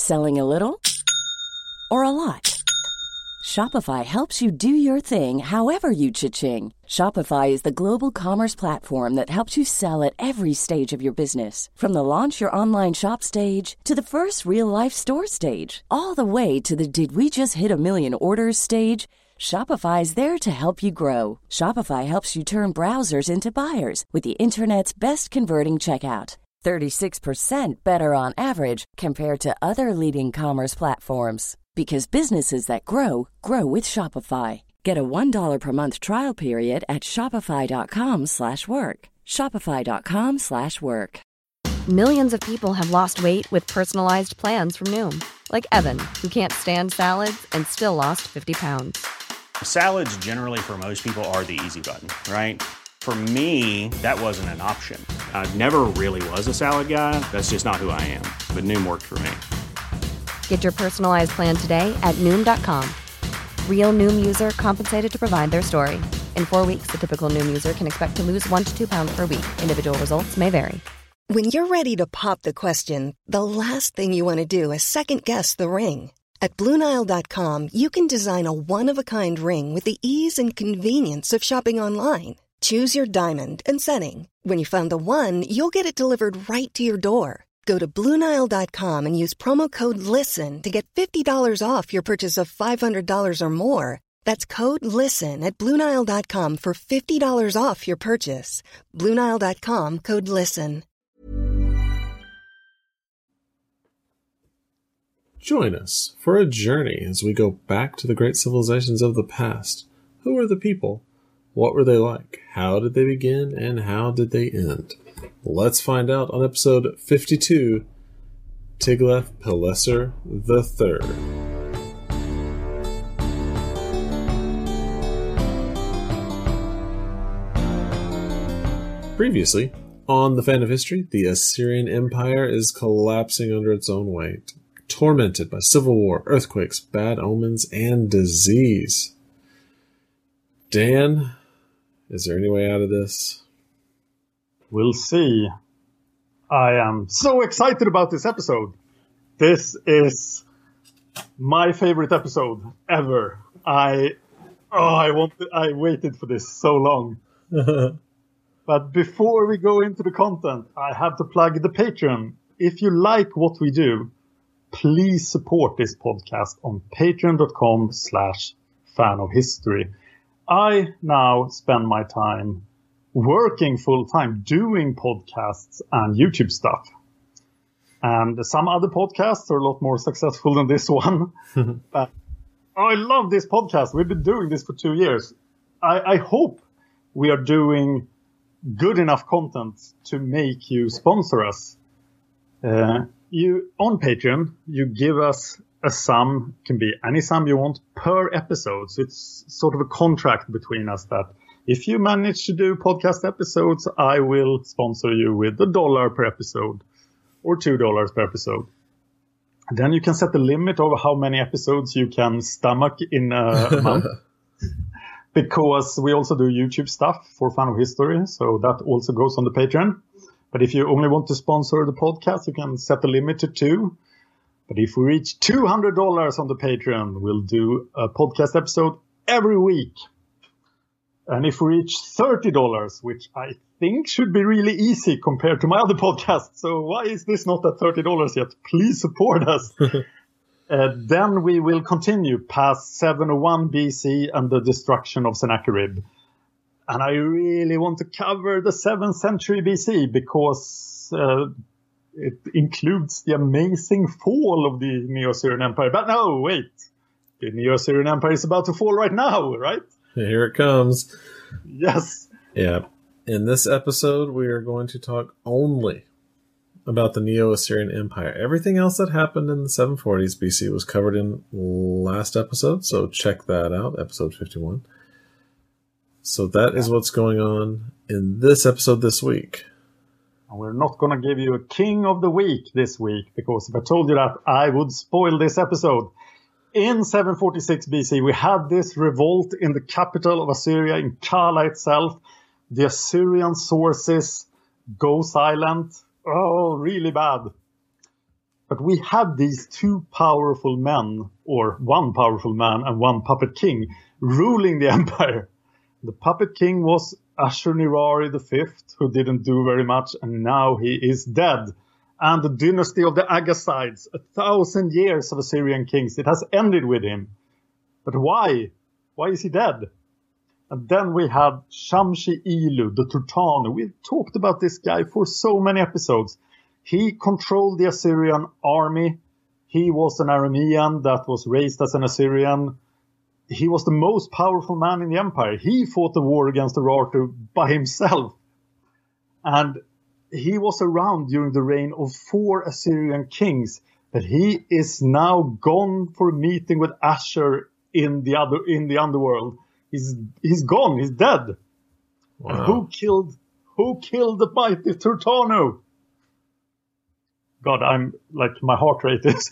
Selling a little or a lot? Shopify helps you do your thing however you cha-ching. Shopify is the global commerce platform that helps you sell at every stage of your business. From the launch your online shop stage to the first real-life store stage, all the way to the did we just hit a million orders stage. Shopify is there to help you grow. Shopify helps you turn browsers into buyers with the internet's best converting checkout. 36% better on average compared to other leading commerce platforms. Because businesses that grow, grow with Shopify. Get a $1 per month trial period at shopify.com/work. Shopify.com/work. Millions of people have lost weight with personalized plans from Noom. Like Evan, who can't stand salads and still lost 50 pounds. Salads generally for most people are the easy button, right? For me, that wasn't an option. I never really was a salad guy. That's just not who I am. But Noom worked for me. Get your personalized plan today at Noom.com. Real Noom user compensated to provide their story. In 4 weeks, the typical Noom user can expect to lose 1 to 2 pounds per week. Individual results may vary. When you're ready to pop the question, the last thing you want to do is second-guess the ring. At BlueNile.com, you can design a one-of-a-kind ring with the ease and convenience of shopping online. Choose your diamond and setting. When you find the one, you'll get it delivered right to your door. Go to BlueNile.com and use promo code LISTEN to get $50 off your purchase of $500 or more. That's code LISTEN at BlueNile.com for $50 off your purchase. BlueNile.com, code LISTEN. Join us for a journey as we go back to the great civilizations of the past. Who were the people? What were they like? How did they begin? And how did they end? Let's find out on episode 52, Tiglath-Pileser III. Previously, on The Fan of History, the Assyrian Empire is collapsing under its own weight, tormented by civil war, earthquakes, bad omens, and disease. Dan, is there any way out of this? We'll see. I am so excited about this episode. This is my favorite episode ever. I waited for this so long. But before we go into the content, I have to plug the Patreon. If you like what we do, please support this podcast on patreon.com/fanofhistory. I now spend my time working full-time, doing podcasts and YouTube stuff. And some other podcasts are a lot more successful than this one. But I love this podcast. We've been doing this for 2 years. I hope we are doing good enough content to make you sponsor us. You on Patreon, you give us a sum, can be any sum you want per episode. So it's sort of a contract between us that if you manage to do podcast episodes, I will sponsor you with $1 per episode or $2 per episode. Then you can set the limit of how many episodes you can stomach in a month. Because we also do YouTube stuff for Fan of History. So that also goes on the Patreon. But if you only want to sponsor the podcast, you can set the limit to 2. But if we reach $200 on the Patreon, we'll do a podcast episode every week. And if we reach $30, which I think should be really easy compared to my other podcast. So why is this not at $30 yet? Please support us. Then we will continue past 701 BC and the destruction of Sennacherib. And I really want to cover the 7th century BC because it includes the amazing fall of the Neo-Assyrian Empire. But no, wait. The Neo-Assyrian Empire is about to fall right now, right? Here it comes. Yes. Yeah. In this episode, we are going to talk only about the Neo-Assyrian Empire. Everything else that happened in the 740s BC was covered in last episode, so check that out, episode 51. So that is what's going on in this episode this week. And we're not going to give you a king of the week this week, because if I told you that, I would spoil this episode. In 746 BC, we had this revolt in the capital of Assyria, in Kala itself. The Assyrian sources go silent. Oh, really bad. But we had these two powerful men, or one powerful man and one puppet king, ruling the empire. The puppet king was Ashur-Nirari V, who didn't do very much, and now he is dead. And the dynasty of the Aggasides, 1,000 years of Assyrian kings, it has ended with him. But why? Why is he dead? And then we had Shamshi-Ilu, the Turtanu. We've talked about this guy for so many episodes. He controlled the Assyrian army. He was an Aramean that was raised as an Assyrian. He was the most powerful man in the empire. He fought the war against Urartu by himself. And he was around during the reign of 4 Assyrian kings. But he is now gone for a meeting with Ashur in the underworld. He's gone. He's dead. Wow. And who killed the mighty Turtanu? God, I'm like, my heart rate is.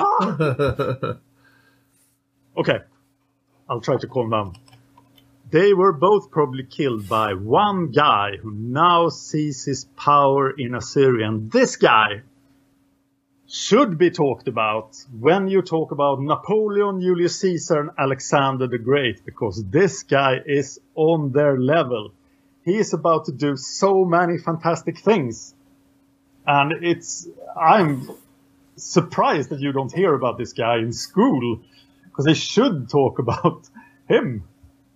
Okay, I'll try to calm down. They were both probably killed by one guy who now sees his power in Assyria. And this guy should be talked about when you talk about Napoleon, Julius Caesar, and Alexander the Great, because this guy is on their level. He is about to do so many fantastic things. And I'm surprised that you don't hear about this guy in school, because they should talk about him.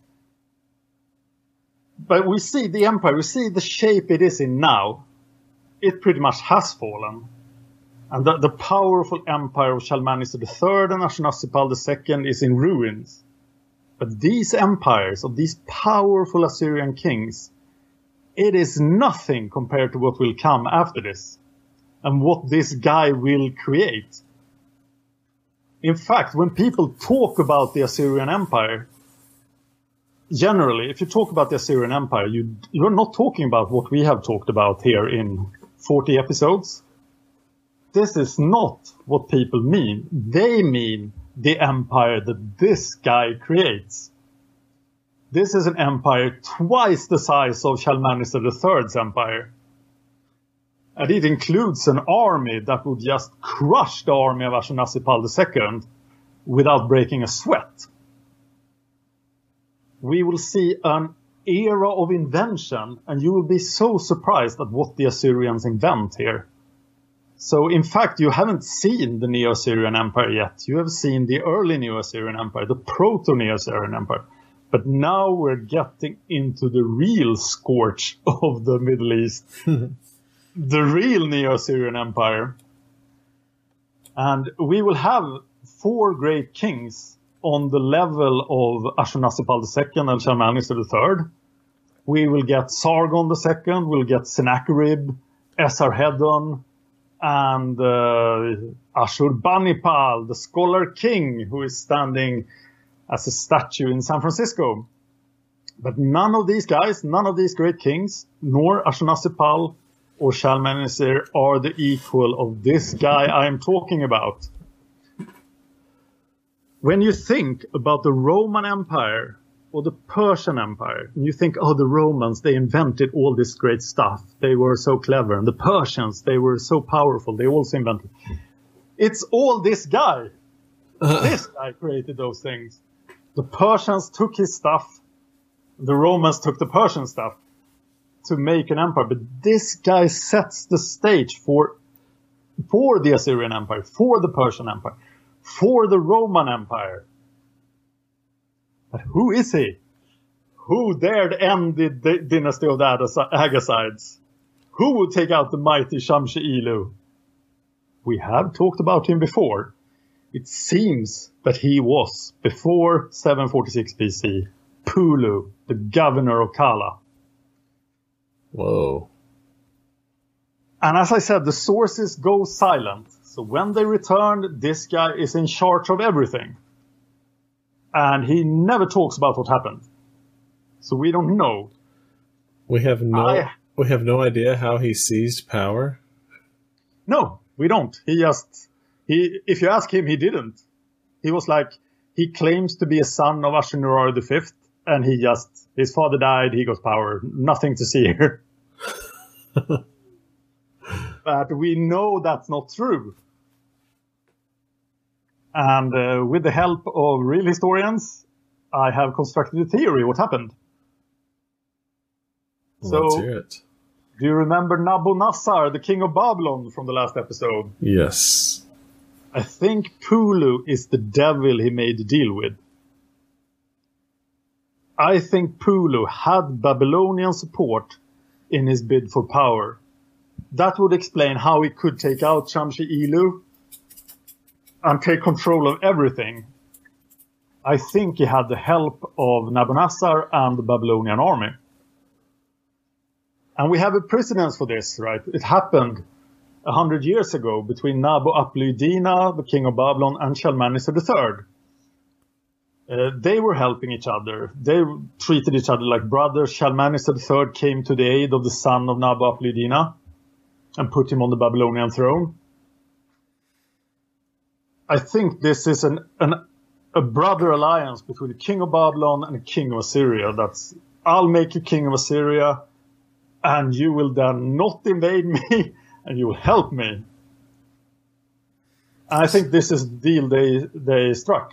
But we see the empire, we see the shape it is in now. It pretty much has fallen. And the powerful empire of Shalmaneser III and Ashurnasirpal II is in ruins. But these empires of these powerful Assyrian kings, it is nothing compared to what will come after this and what this guy will create. In fact, when people talk about the Assyrian Empire, generally, if you talk about the Assyrian Empire, you're not talking about what we have talked about here in 40 episodes. This is not what people mean. They mean the empire that this guy creates. This is an empire twice the size of Shalmaneser III's empire. And it includes an army that would just crush the army of Ashurnasirpal II without breaking a sweat. We will see an era of invention, and you will be so surprised at what the Assyrians invent here. So, in fact, you haven't seen the Neo-Assyrian Empire yet. You have seen the early Neo-Assyrian Empire, the Proto-Neo-Assyrian Empire. But now we're getting into the real scourge of the Middle East. The real Neo-Assyrian Empire. And we will have 4 great kings on the level of Ashurnasirpal II and Shalmaneser III. We will get Sargon II, we'll get Sennacherib, Esarhaddon, and Ashurbanipal, the scholar king, who is standing as a statue in San Francisco. But none of these guys, none of these great kings, nor Ashurnasirpal or Shalmaneser are the equal of this guy I am talking about. When you think about the Roman Empire or the Persian Empire, and you think, oh, the Romans, they invented all this great stuff. They were so clever. And the Persians, they were so powerful. They also invented. It's all this guy. This guy created those things. The Persians took his stuff. The Romans took the Persian stuff to make an empire. But this guy sets the stage for the Assyrian Empire, for the Persian Empire, for the Roman Empire. But who is he? Who dared end the dynasty of the Aggasides? Who would take out the mighty Shamshi-Ilu? We have talked about him before. It seems that he was, before 746 BC, Pulu, the governor of Kala. Whoa. And as I said, the sources go silent. So when they returned, this guy is in charge of everything. And he never talks about what happened. So we don't know. We have no idea how he seized power? No, we don't. If you ask him, he didn't. He was like, he claims to be a son of Ashur-Nirari V, and his father died, he got power. Nothing to see here. But we know that's not true. And with the help of real historians, I have constructed a theory what happened. Let's hear it. Do you remember Nabonassar, the king of Babylon, from the last episode? Yes. I think Pulu is the devil he made a deal with. I think Pulu had Babylonian support in his bid for power. That would explain how he could take out Shamshi Ilu and take control of everything. I think he had the help of Nabonassar and the Babylonian army. And we have a precedence for this, right? It happened 100 years ago between Nabo Aplu-iddina, the king of Babylon, and Shalmaneser III. They were helping each other. They treated each other like brothers. Shalmaneser III came to the aid of the son of Nabo Aplu-iddina and put him on the Babylonian throne. I think this is a brother alliance between the king of Babylon and the king of Assyria. That's, I'll make you king of Assyria, and you will then not invade me, and you will help me. I think this is the deal they struck.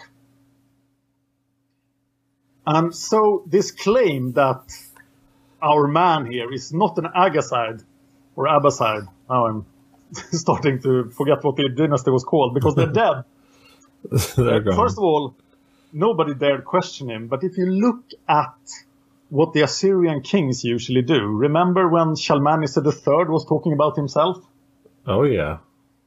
And so this claim that our man here is not an Agaside or Abbaside. Now I'm starting to forget what the dynasty was called because they're dead. First of all, nobody dared question him. But if you look at what the Assyrian kings usually do, remember when Shalmaneser III was talking about himself? Oh, yeah.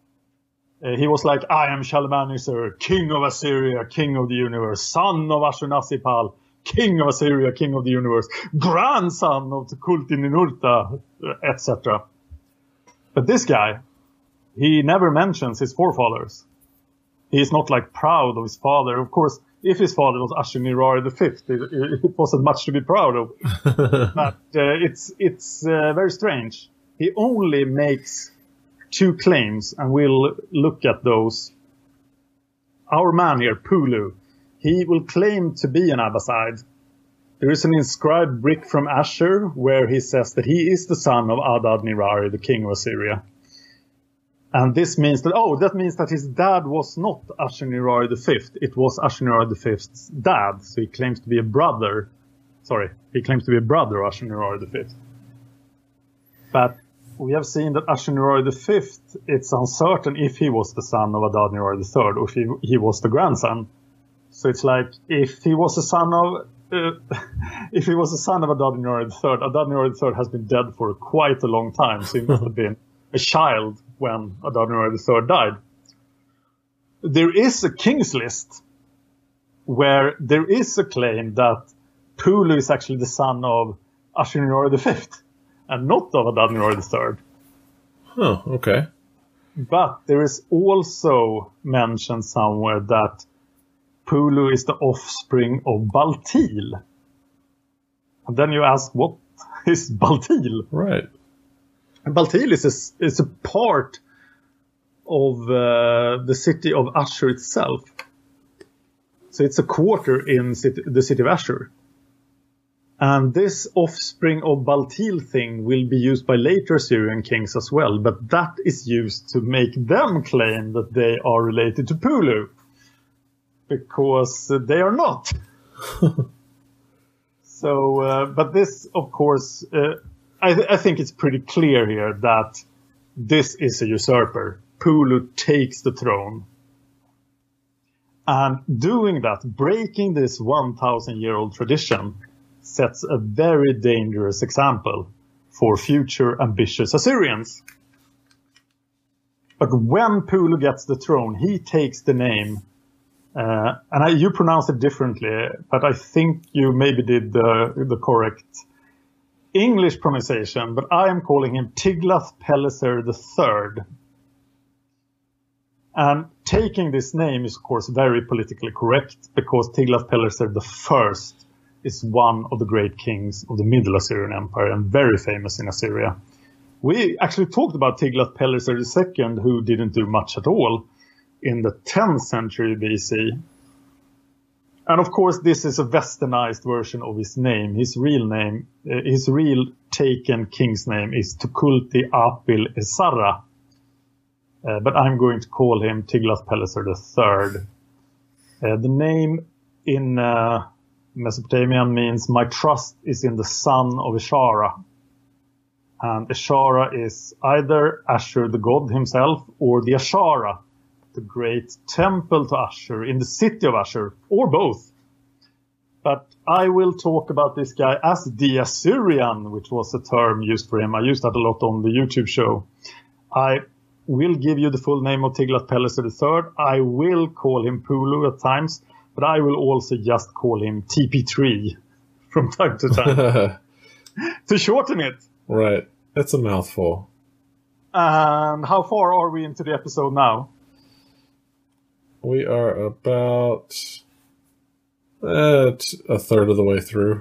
He was like, I am Shalmaneser, king of Assyria, king of the universe, son of Ashurnasirpal, king of Assyria, king of the universe, grandson of Tukulti-Ninurta, etc. But this guy, he never mentions his forefathers. He's not like proud of his father. Of course, if his father was Ashur-Nirari V, it wasn't much to be proud of. But it's very strange. He only makes two claims, and we'll look at those. Our man here, Pulu, he will claim to be an Abbaside. There is an inscribed brick from Ashur where he says that he is the son of Adad-Nirari, the king of Assyria. And this means that his dad was not Ashur-Nirari V. It was Ashur-Nirari V's dad. So he claims to be a brother. He claims to be a brother of Ashur-Nirari V. But we have seen that Ashur-Nirari V, it's uncertain if he was the son of Adad-Nirari III or if he was the grandson. So it's like if he was a son of Adad-Nirari III, Adad-Nirari III has been dead for quite a long time. So he must have been a child when Adad-Nirari III died. There is a king's list where there is a claim that Pulu is actually the son of Ashur-Nirari V and not of Adad-Nirari III. Oh, okay. But there is also mentioned somewhere that Pulu is the offspring of Baltil. And then you ask, what is Baltil? Right. Baltil is a part of the city of Ashur itself. So it's a quarter in the city of Ashur. And this offspring of Baltil thing will be used by later Assyrian kings as well. But that is used to make them claim that they are related to Pulu. Because they are not. So, but this, of course, I think it's pretty clear here that this is a usurper. Pulu takes the throne. And doing that, breaking this 1,000-year-old tradition, sets a very dangerous example for future ambitious Assyrians. But when Pulu gets the throne, he takes the name, you pronounce it differently, but I think you maybe did the correct English pronunciation, but I am calling him Tiglath-Pileser III. And taking this name is, of course, very politically correct, because Tiglath-Pileser I is one of the great kings of the Middle Assyrian Empire and very famous in Assyria. We actually talked about Tiglath-Pileser II, who didn't do much at all in the 10th century BC. And of course, this is a westernized version of his name. His real taken king's name is Tukulti-Apil-Esarra. But I'm going to call him Tiglath-Pileser III The name in Mesopotamian means my trust is in the son of Ishara. And Ishara is either Ashur, the god himself, or the Ashara, the great temple to Ashur in the city of Ashur, or both. But I will talk about this guy as the Assyrian, which was a term used for him. I used that a lot on the YouTube show. I will give you the full name of Tiglath-Pileser III. I will call him Pulu at times, but I will also just call him TP3 from time to time to shorten it. Right. It's a mouthful. And how far are we into the episode now? We are about a third of the way through.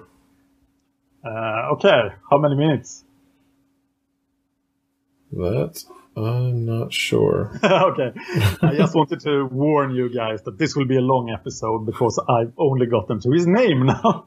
Okay. How many minutes? That I'm not sure. Okay. I just wanted to warn you guys that this will be a long episode because I've only gotten to his name now.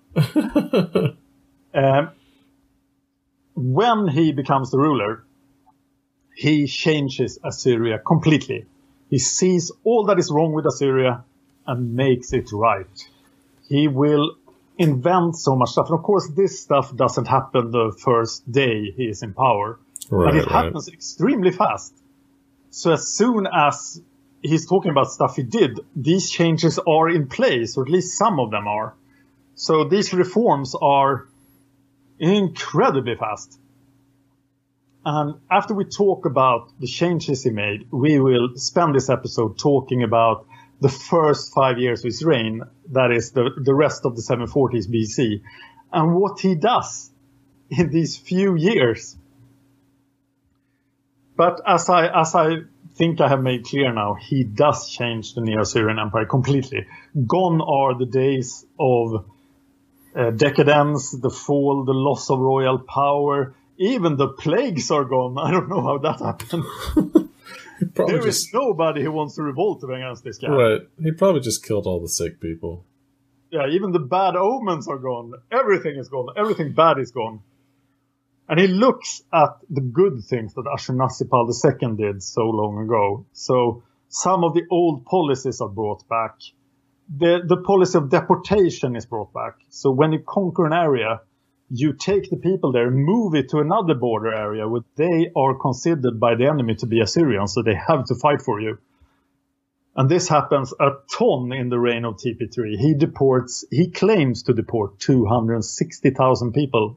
When he becomes the ruler, he changes Assyria completely. He sees all that is wrong with Assyria and makes it right. He will invent so much stuff. And of course, this stuff doesn't happen the first day he is in power. Right, but it happens extremely fast. So as soon as he's talking about stuff he did, these changes are in place, or at least some of them are. So these reforms are incredibly fast. And after we talk about the changes he made, we will spend this episode talking about the first 5 years of his reign, that is the rest of the 740s BC, and what he does in these few years. But as I think I have made clear now, he does change the Neo-Assyrian Empire completely. Gone are the days of decadence, the fall, the loss of royal power. Even the plagues are gone. I don't know how that happened. There is nobody who wants to revolt against this guy. Right. He probably just killed all the sick people. Yeah, even the bad omens are gone. Everything is gone. Everything bad is gone. And he looks at the good things that Ashurnasirpal II did so long ago. So some of the old policies are brought back. The policy of deportation is brought back. So when you conquer an area, you take the people there, move it to another border area where they are considered by the enemy to be Assyrians, so they have to fight for you. And this happens a ton in the reign of TP3. He claims to deport 260,000 people.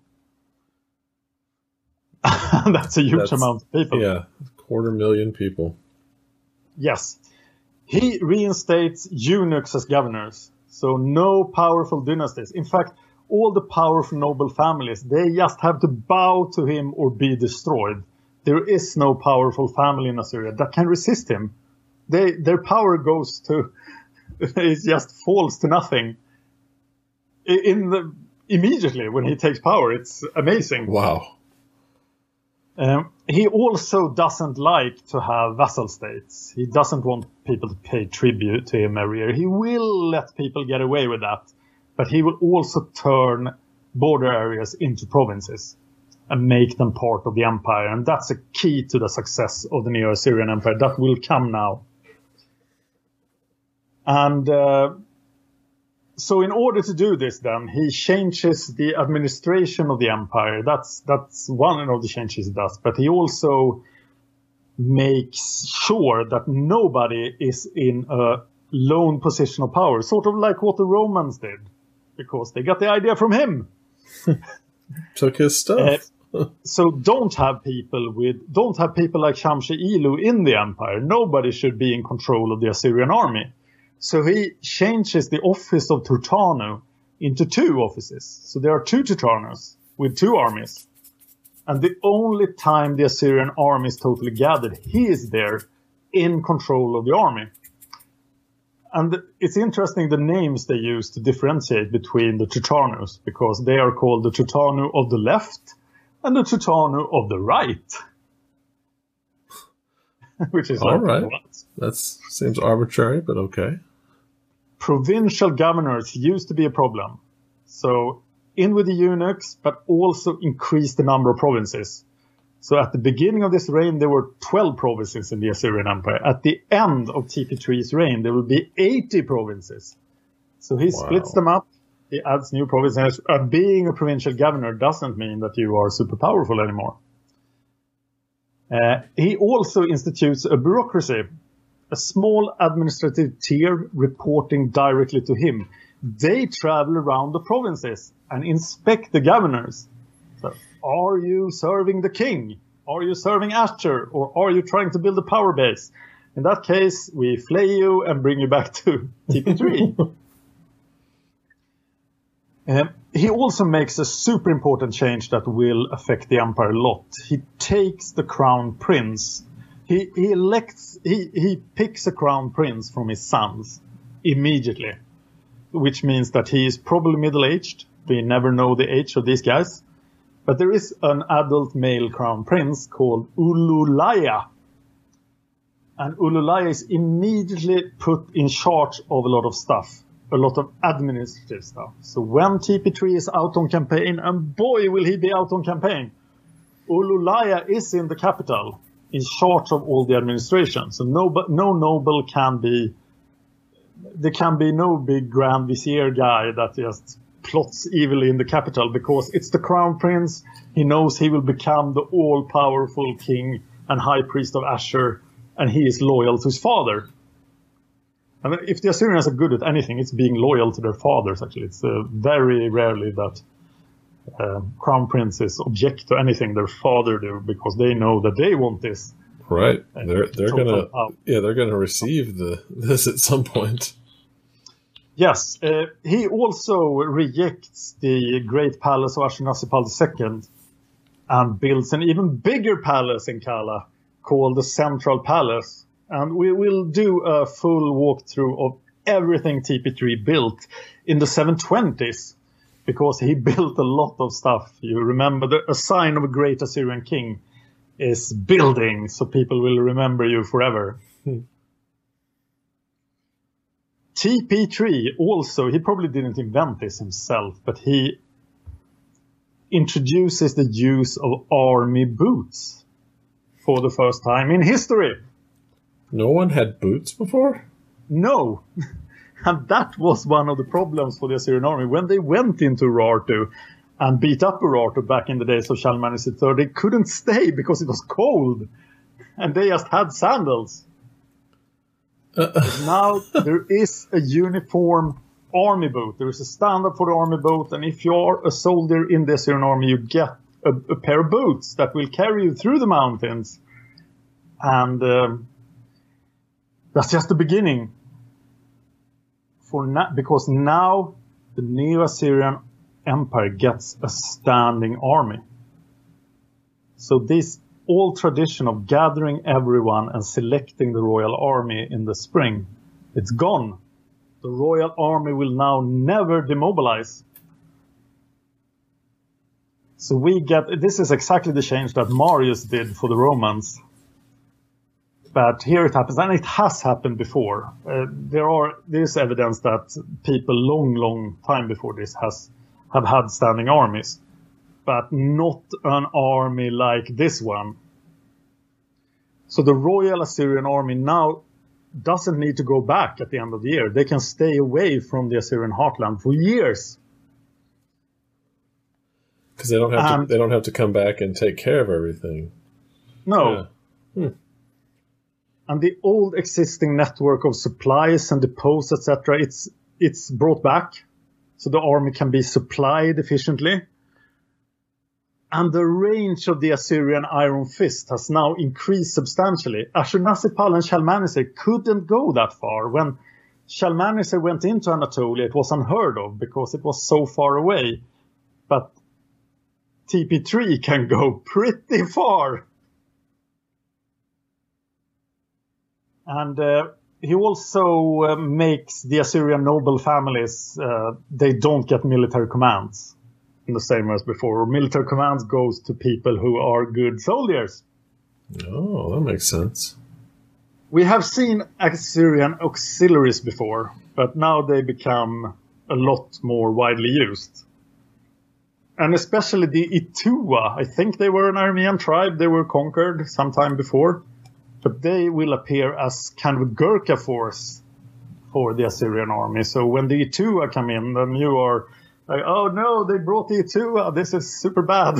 That's a huge amount of people. Yeah, 250,000 people. Yes. He reinstates eunuchs as governors. So no powerful dynasties. In fact, all the powerful noble families, they just have to bow to him or be destroyed. There is no powerful family in Assyria that can resist him. Their power goes to, it just falls to nothing. Immediately when he takes power, it's amazing. Wow. He also doesn't like to have vassal states. He doesn't want people to pay tribute to him every year. He will let people get away with that. But he will also turn border areas into provinces and make them part of the empire. And that's a key to the success of the Neo-Assyrian Empire. That will come now. And so in order to do this, then, he changes the administration of the empire. That's one of the changes he does. But he also makes sure that nobody is in a lone position of power, sort of like what the Romans did. Because they got the idea from him. Took his stuff. So don't have people like Shamshi-Ilu in the empire. Nobody should be in control of the Assyrian army. So he changes the office of Turtanu into two offices. So there are two Turtanus with two armies. And the only time the Assyrian army is totally gathered, he is there in control of the army. And it's interesting the names they use to differentiate between the Turtanus, because they are called the Turtanu of the left and the Turtanu of the right. Which is all right. That seems arbitrary, but okay. Provincial governors used to be a problem. So in with the eunuchs, but also increase the number of provinces. So at the beginning of this reign, there were 12 provinces in the Assyrian Empire. At the end of TP3's reign, there will be 80 provinces. So he splits them up. He adds new provinces. Being a provincial governor doesn't mean that you are super powerful anymore. He also institutes a bureaucracy, a small administrative tier reporting directly to him. They travel around the provinces and inspect the governors. So, are you serving the king? Are you serving Asher? Or are you trying to build a power base? In that case, we flay you and bring you back to TP3. He also makes a super important change that will affect the empire a lot. He takes the crown prince. He picks a crown prince from his sons immediately, which means that he is probably middle-aged. We never know the age of these guys. But there is an adult male crown prince called Ululaya. And Ululaya is immediately put in charge of a lot of stuff. A lot of administrative stuff. So when TP3 is out on campaign, and boy will he be out on campaign, Ululaya is in the capital, in charge of all the administration. So no noble can be, there can be no big grand vizier guy that just plots evilly in the capital, because it's the crown prince. He knows he will become the all-powerful king and high priest of Asher, and he is loyal to his father. I mean, if the Assyrians are good at anything, it's being loyal to their fathers, actually. It's very rarely that crown princes object to anything their father do, because they know that they want this. Right. They're gonna receive this at some point. Yes. He also rejects the great palace of Ashurnasirpal II and builds an even bigger palace in Kala called the Central Palace. And we will do a full walkthrough of everything TP3 built in the 720s, because he built a lot of stuff. You remember a sign of a great Assyrian king is building, so people will remember you forever. TP3 also, he probably didn't invent this himself, but he introduces the use of army boots for the first time in history. No one had boots before? No. And that was one of the problems for the Assyrian army. When they went into Urartu and beat up Urartu back in the days of Shalmaneser III, they couldn't stay because it was cold. And they just had sandals. Now there is a uniform army boot. There is a standard for the army boot. And if you're a soldier in the Assyrian army, you get a pair of boots that will carry you through the mountains. And that's just the beginning. Because now the Neo-Assyrian Empire gets a standing army. So this old tradition of gathering everyone and selecting the royal army in the spring, it's gone. The royal army will now never demobilize. So this is exactly the change that Marius did for the Romans. But here it happens, and it has happened before. There's evidence that people long time before this have had standing armies, but not an army like this one. So the Royal Assyrian Army now doesn't need to go back at the end of the year. They can stay away from the Assyrian heartland for years. Because they don't have to come back and take care of everything. No. Yeah. And the old existing network of supplies and depots, etc., it's brought back, so the army can be supplied efficiently. And the range of the Assyrian Iron Fist has now increased substantially. Ashurnasirpal and Shalmaneser couldn't go that far. When Shalmaneser went into Anatolia, it was unheard of because it was so far away. But TP3 can go pretty far. And he also makes the Assyrian noble families, they don't get military commands in the same way as before. Military commands goes to people who are good soldiers. Oh, that makes sense. We have seen Assyrian auxiliaries before, but now they become a lot more widely used. And especially the Ituwa, I think they were an Aramean tribe, they were conquered sometime before. But they will appear as kind of a Gurkha force for the Assyrian army. So when the Etua come in, then you are like, oh no, they brought the Etua. This is super bad.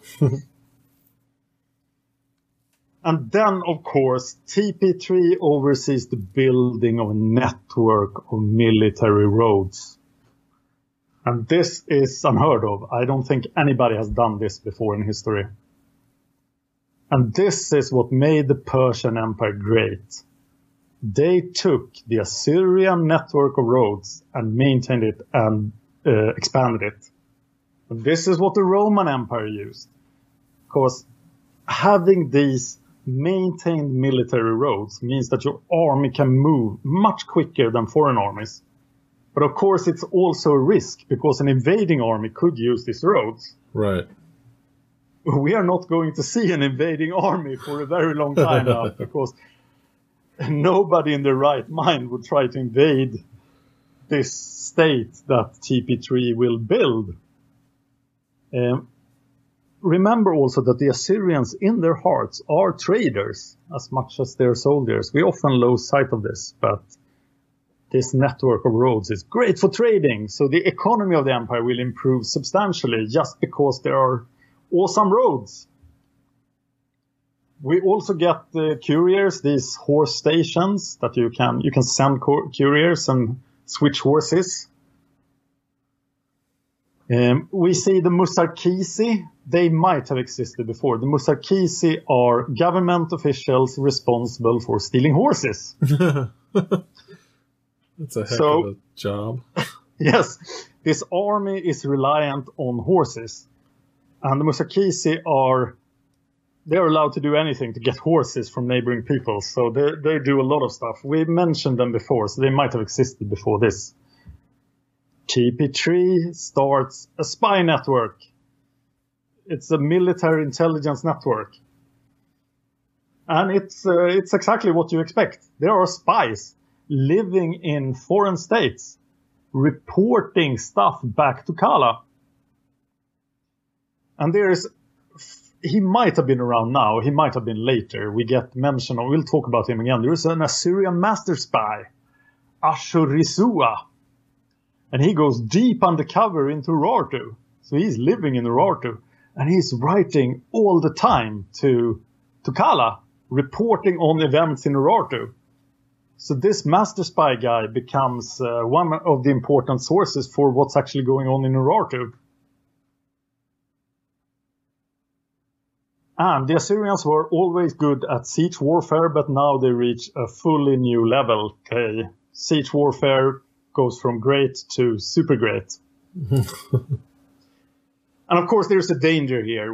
And then, of course, TP3 oversees the building of a network of military roads. And this is unheard of. I don't think anybody has done this before in history. And this is what made the Persian Empire great. They took the Assyrian network of roads and maintained it and expanded it. And this is what the Roman Empire used. Because having these maintained military roads means that your army can move much quicker than foreign armies. But of course, it's also a risk because an invading army could use these roads. Right. We are not going to see an invading army for a very long time now because nobody in their right mind would try to invade this state that TP3 will build. Remember also that the Assyrians in their hearts are traders as much as they're soldiers. We often lose sight of this, but this network of roads is great for trading. So the economy of the empire will improve substantially just because there are awesome roads. We also get the couriers, these horse stations that you can send couriers and switch horses. We see the Musarkisi. They might have existed before. The Musarkisi are government officials responsible for stealing horses. That's a heck of a job. Yes, this army is reliant on horses. And the Musarkisi they're allowed to do anything to get horses from neighboring peoples. So they do a lot of stuff. We mentioned them before, so they might have existed before this. TP3 starts a spy network. It's a military intelligence network. And it's exactly what you expect. There are spies living in foreign states, reporting stuff back to Kala. And he might have been around now, he might have been later. We get mention, or we'll talk about him again. There is an Assyrian master spy, Ashur-Risua. And he goes deep undercover into Urartu. So he's living in Urartu. And he's writing all the time to Kala, reporting on events in Urartu. So this master spy guy becomes one of the important sources for what's actually going on in Urartu. And the Assyrians were always good at siege warfare, but now they reach a fully new level. Okay, siege warfare goes from great to super great. And of course, there's a danger here.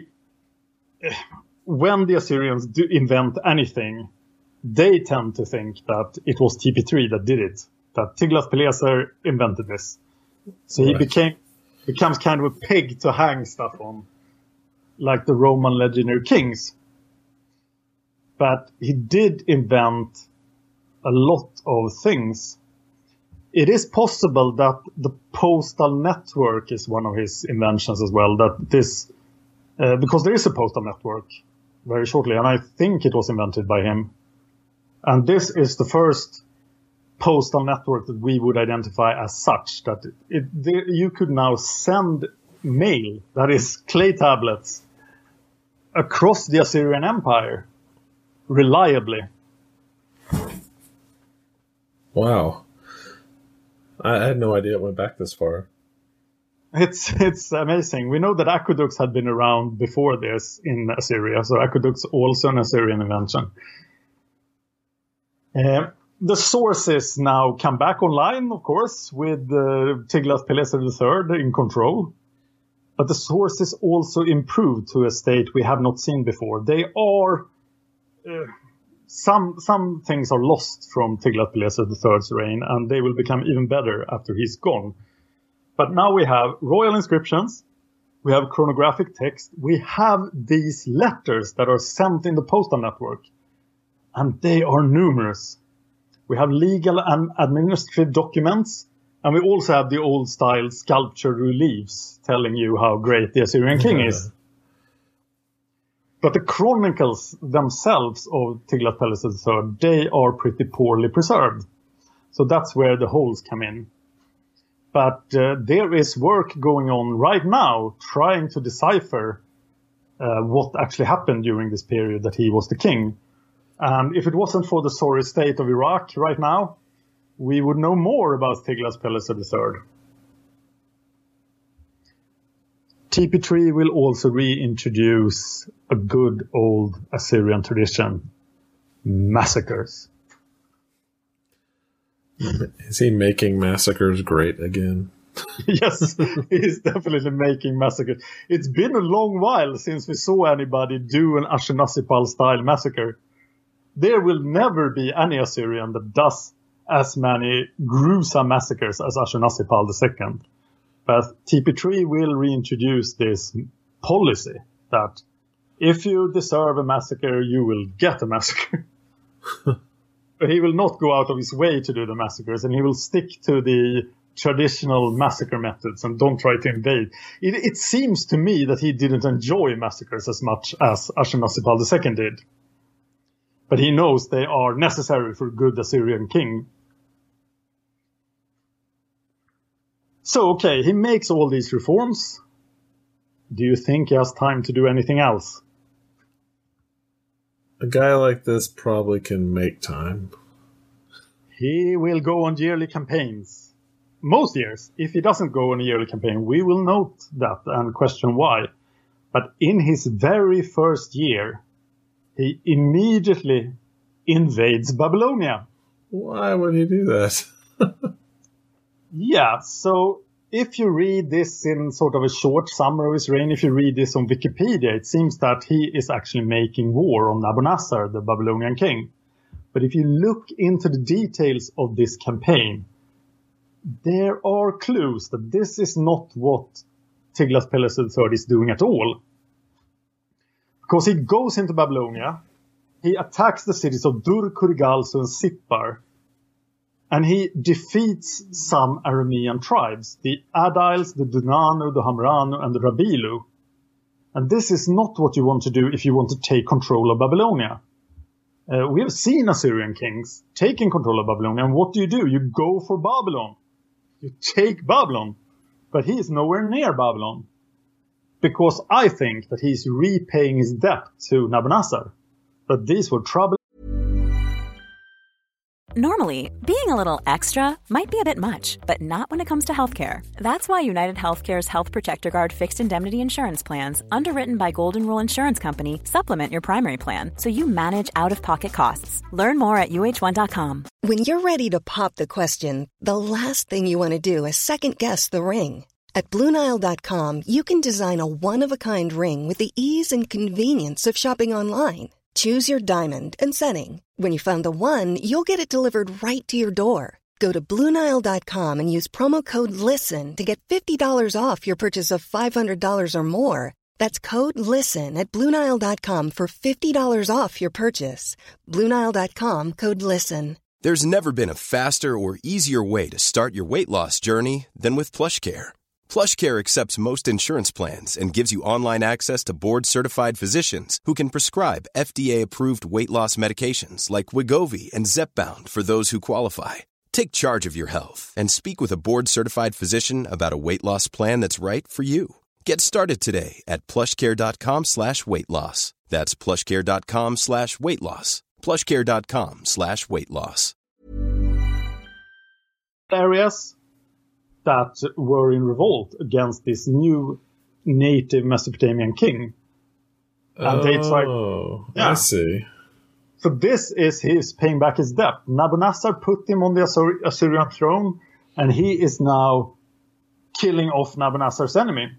When the Assyrians do invent anything, they tend to think that it was TP3 that did it, that Tiglath-Pileser invented this. So he becomes kind of a peg to hang stuff on, like the Roman legendary kings. But he did invent a lot of things. It is possible that the postal network is one of his inventions as well. That this, because there is a postal network very shortly, and I think it was invented by him. And this is the first postal network that we would identify as such. That you could now send mail, that is clay tablets, across the Assyrian Empire reliably. Wow. I had no idea it went back this far. It's amazing. We know that aqueducts had been around before this in Assyria, so aqueducts also an Assyrian invention. The sources now come back online, of course, with Tiglath-Pileser III in control. But the sources also improved to a state we have not seen before. They are... Some things are lost from Tiglath-Pileser III's reign, and they will become even better after he's gone. But now we have royal inscriptions, we have chronographic text, we have these letters that are sent in the postal network, and they are numerous. We have legal and administrative documents, and we also have the old-style sculpture reliefs telling you how great the Assyrian king is. But the chronicles themselves of Tiglath-Pileser III, they are pretty poorly preserved. So that's where the holes come in. But there is work going on right now trying to decipher what actually happened during this period that he was the king. And if it wasn't for the sorry state of Iraq right now, we would know more about Tiglath-Pileser III. TP3 will also reintroduce a good old Assyrian tradition, massacres. Is he making massacres great again? Yes, he's definitely making massacres. It's been a long while since we saw anybody do an Ashurnasirpal-style massacre. There will never be any Assyrian that does as many gruesome massacres as Ashurnasirpal II. But TP3 will reintroduce this policy that if you deserve a massacre, you will get a massacre. But he will not go out of his way to do the massacres, and he will stick to the traditional massacre methods and don't try to invade. It seems to me that he didn't enjoy massacres as much as Ashurnasirpal II did. But he knows they are necessary for a good Assyrian king. So, okay, he makes all these reforms. Do you think he has time to do anything else? A guy like this probably can make time. He will go on yearly campaigns. Most years. If he doesn't go on a yearly campaign, we will note that and question why. But in his very first year, he immediately invades Babylonia. Why would he do that? Yeah, so if you read this in sort of a short summary of his reign, if you read this on Wikipedia, it seems that he is actually making war on Nabonassar, the Babylonian king. But if you look into the details of this campaign, there are clues that this is not what Tiglath-Pileser III is doing at all. Because he goes into Babylonia, he attacks the cities of Dur, Kurigalzu, and Sippar, and he defeats some Aramean tribes, the Adiles, the Dunanu, the Hamranu, and the Rabilu. And this is not what you want to do if you want to take control of Babylonia. We have seen Assyrian kings taking control of Babylonia, and what do? You go for Babylon. You take Babylon. But he is nowhere near Babylon. Because I think that he's repaying his debt to Nabonassar. But these were trouble. Normally, being a little extra might be a bit much, but not when it comes to healthcare. That's why United Healthcare's Health Protector Guard fixed indemnity insurance plans, underwritten by Golden Rule Insurance Company, supplement your primary plan so you manage out-of-pocket costs. Learn more at uh1.com. When you're ready to pop the question, the last thing you want to do is second-guess the ring. At BlueNile.com, you can design a one-of-a-kind ring with the ease and convenience of shopping online. Choose your diamond and setting. When you find the one, you'll get it delivered right to your door. Go to BlueNile.com and use promo code LISTEN to get $50 off your purchase of $500 or more. That's code LISTEN at BlueNile.com for $50 off your purchase. BlueNile.com, code LISTEN. There's never been a faster or easier way to start your weight loss journey than with PlushCare. PlushCare accepts most insurance plans and gives you online access to board-certified physicians who can prescribe FDA-approved weight loss medications like Wegovy and Zepbound for those who qualify. Take charge of your health and speak with a board-certified physician about a weight loss plan that's right for you. Get started today at plushcare.com/weight loss. That's plushcare.com/weight loss. plushcare.com/weight loss. Areas that were in revolt against this new native Mesopotamian king. And I see. So this is his paying back his debt. Nabonassar put him on the Assyrian throne, and he is now killing off Nabonassar's enemy.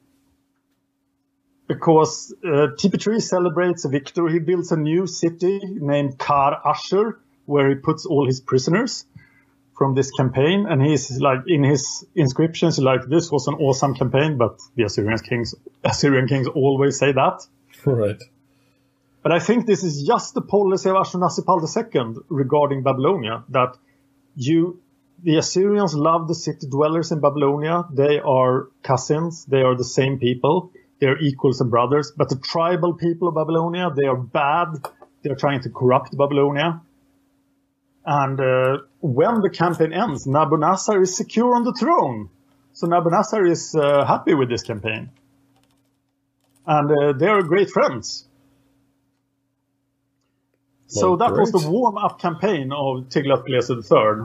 Because TP3 celebrates a victory. He builds a new city named Kar Ashur, where he puts all his prisoners from this campaign, and he's like, in his inscriptions, like, this was an awesome campaign, but the Assyrian kings always say that. Right. But I think this is just the policy of Ashurnasirpal II regarding Babylonia, that the Assyrians love the city dwellers in Babylonia. They are cousins. They are the same people. They are equals and brothers. But the tribal people of Babylonia, they are bad. They are trying to corrupt Babylonia. And when the campaign ends, Nabonassar is secure on the throne. So Nabonassar is happy with this campaign. And they are great friends. So that was the warm-up campaign of Tiglath-Pileser III.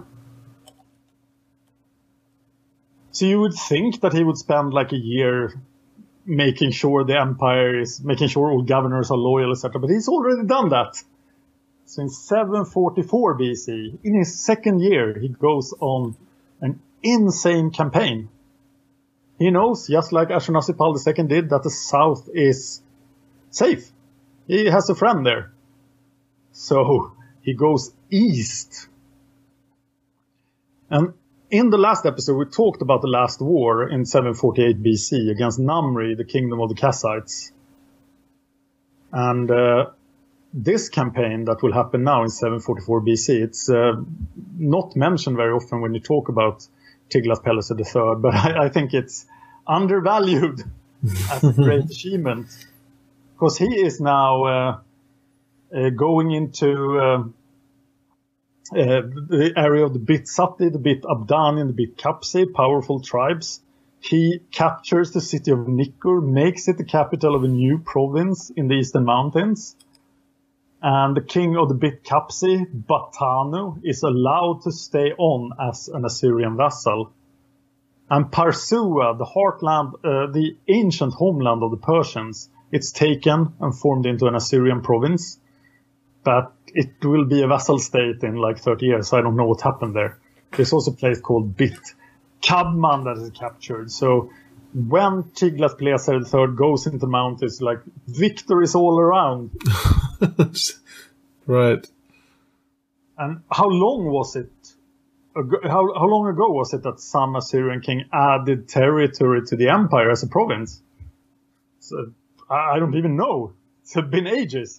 So you would think that he would spend like a year making sure the empire is, making sure all governors are loyal, etc. But he's already done that. So in 744 BC, in his second year, he goes on an insane campaign. He knows, just like Ashurnasirpal II did, that the south is safe. He has a friend there. So he goes east. And in the last episode, we talked about the last war in 748 BC against Namri, the kingdom of the Kassites. And this campaign that will happen now in 744 BC, it's not mentioned very often when you talk about Tiglath-Pileser III, but I think it's undervalued as a great achievement. Because he is now going into the area of the Bit Sati, the Bit Abdani, and the Bit Kapsi, powerful tribes. He captures the city of Nikur, makes it the capital of a new province in the Eastern Mountains. And the king of the Bit Kapsi, Batanu, is allowed to stay on as an Assyrian vassal. And Parsua, the heartland, the ancient homeland of the Persians, it's taken and formed into an Assyrian province. But it will be a vassal state in like 30 years, so I don't know what happened there. There's also a place called Bit Kabman that is captured. So when Tiglath-Pileser III goes into the mountains, like, victories all around. Right. And how long was it? How long ago was it that some Assyrian king added territory to the empire as a province? So, I don't even know. It's been ages.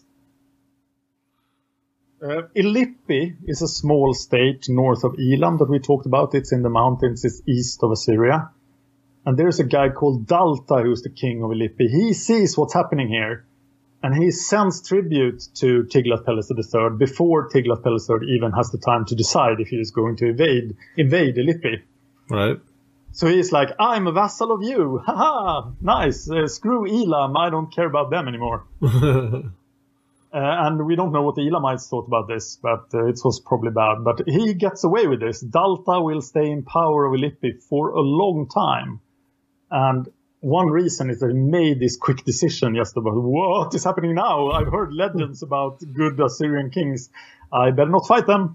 Illipi is a small state north of Elam that we talked about. It's in the mountains. It's east of Assyria. And there's a guy called Dalta who's the king of Illipi. He sees what's happening here. And he sends tribute to Tiglath-Pileser III before Tiglath-Pileser even has the time to decide if he is going to invade Illipi. Right. So he's like, I'm a vassal of you. Haha, nice. Screw Elam. I don't care about them anymore. And we don't know what the Elamites thought about this, but it was probably bad. But he gets away with this. Dalta will stay in power of Illipi for a long time. And one reason is that he made this quick decision just about what is happening now. I've heard legends about good Assyrian kings. I better not fight them.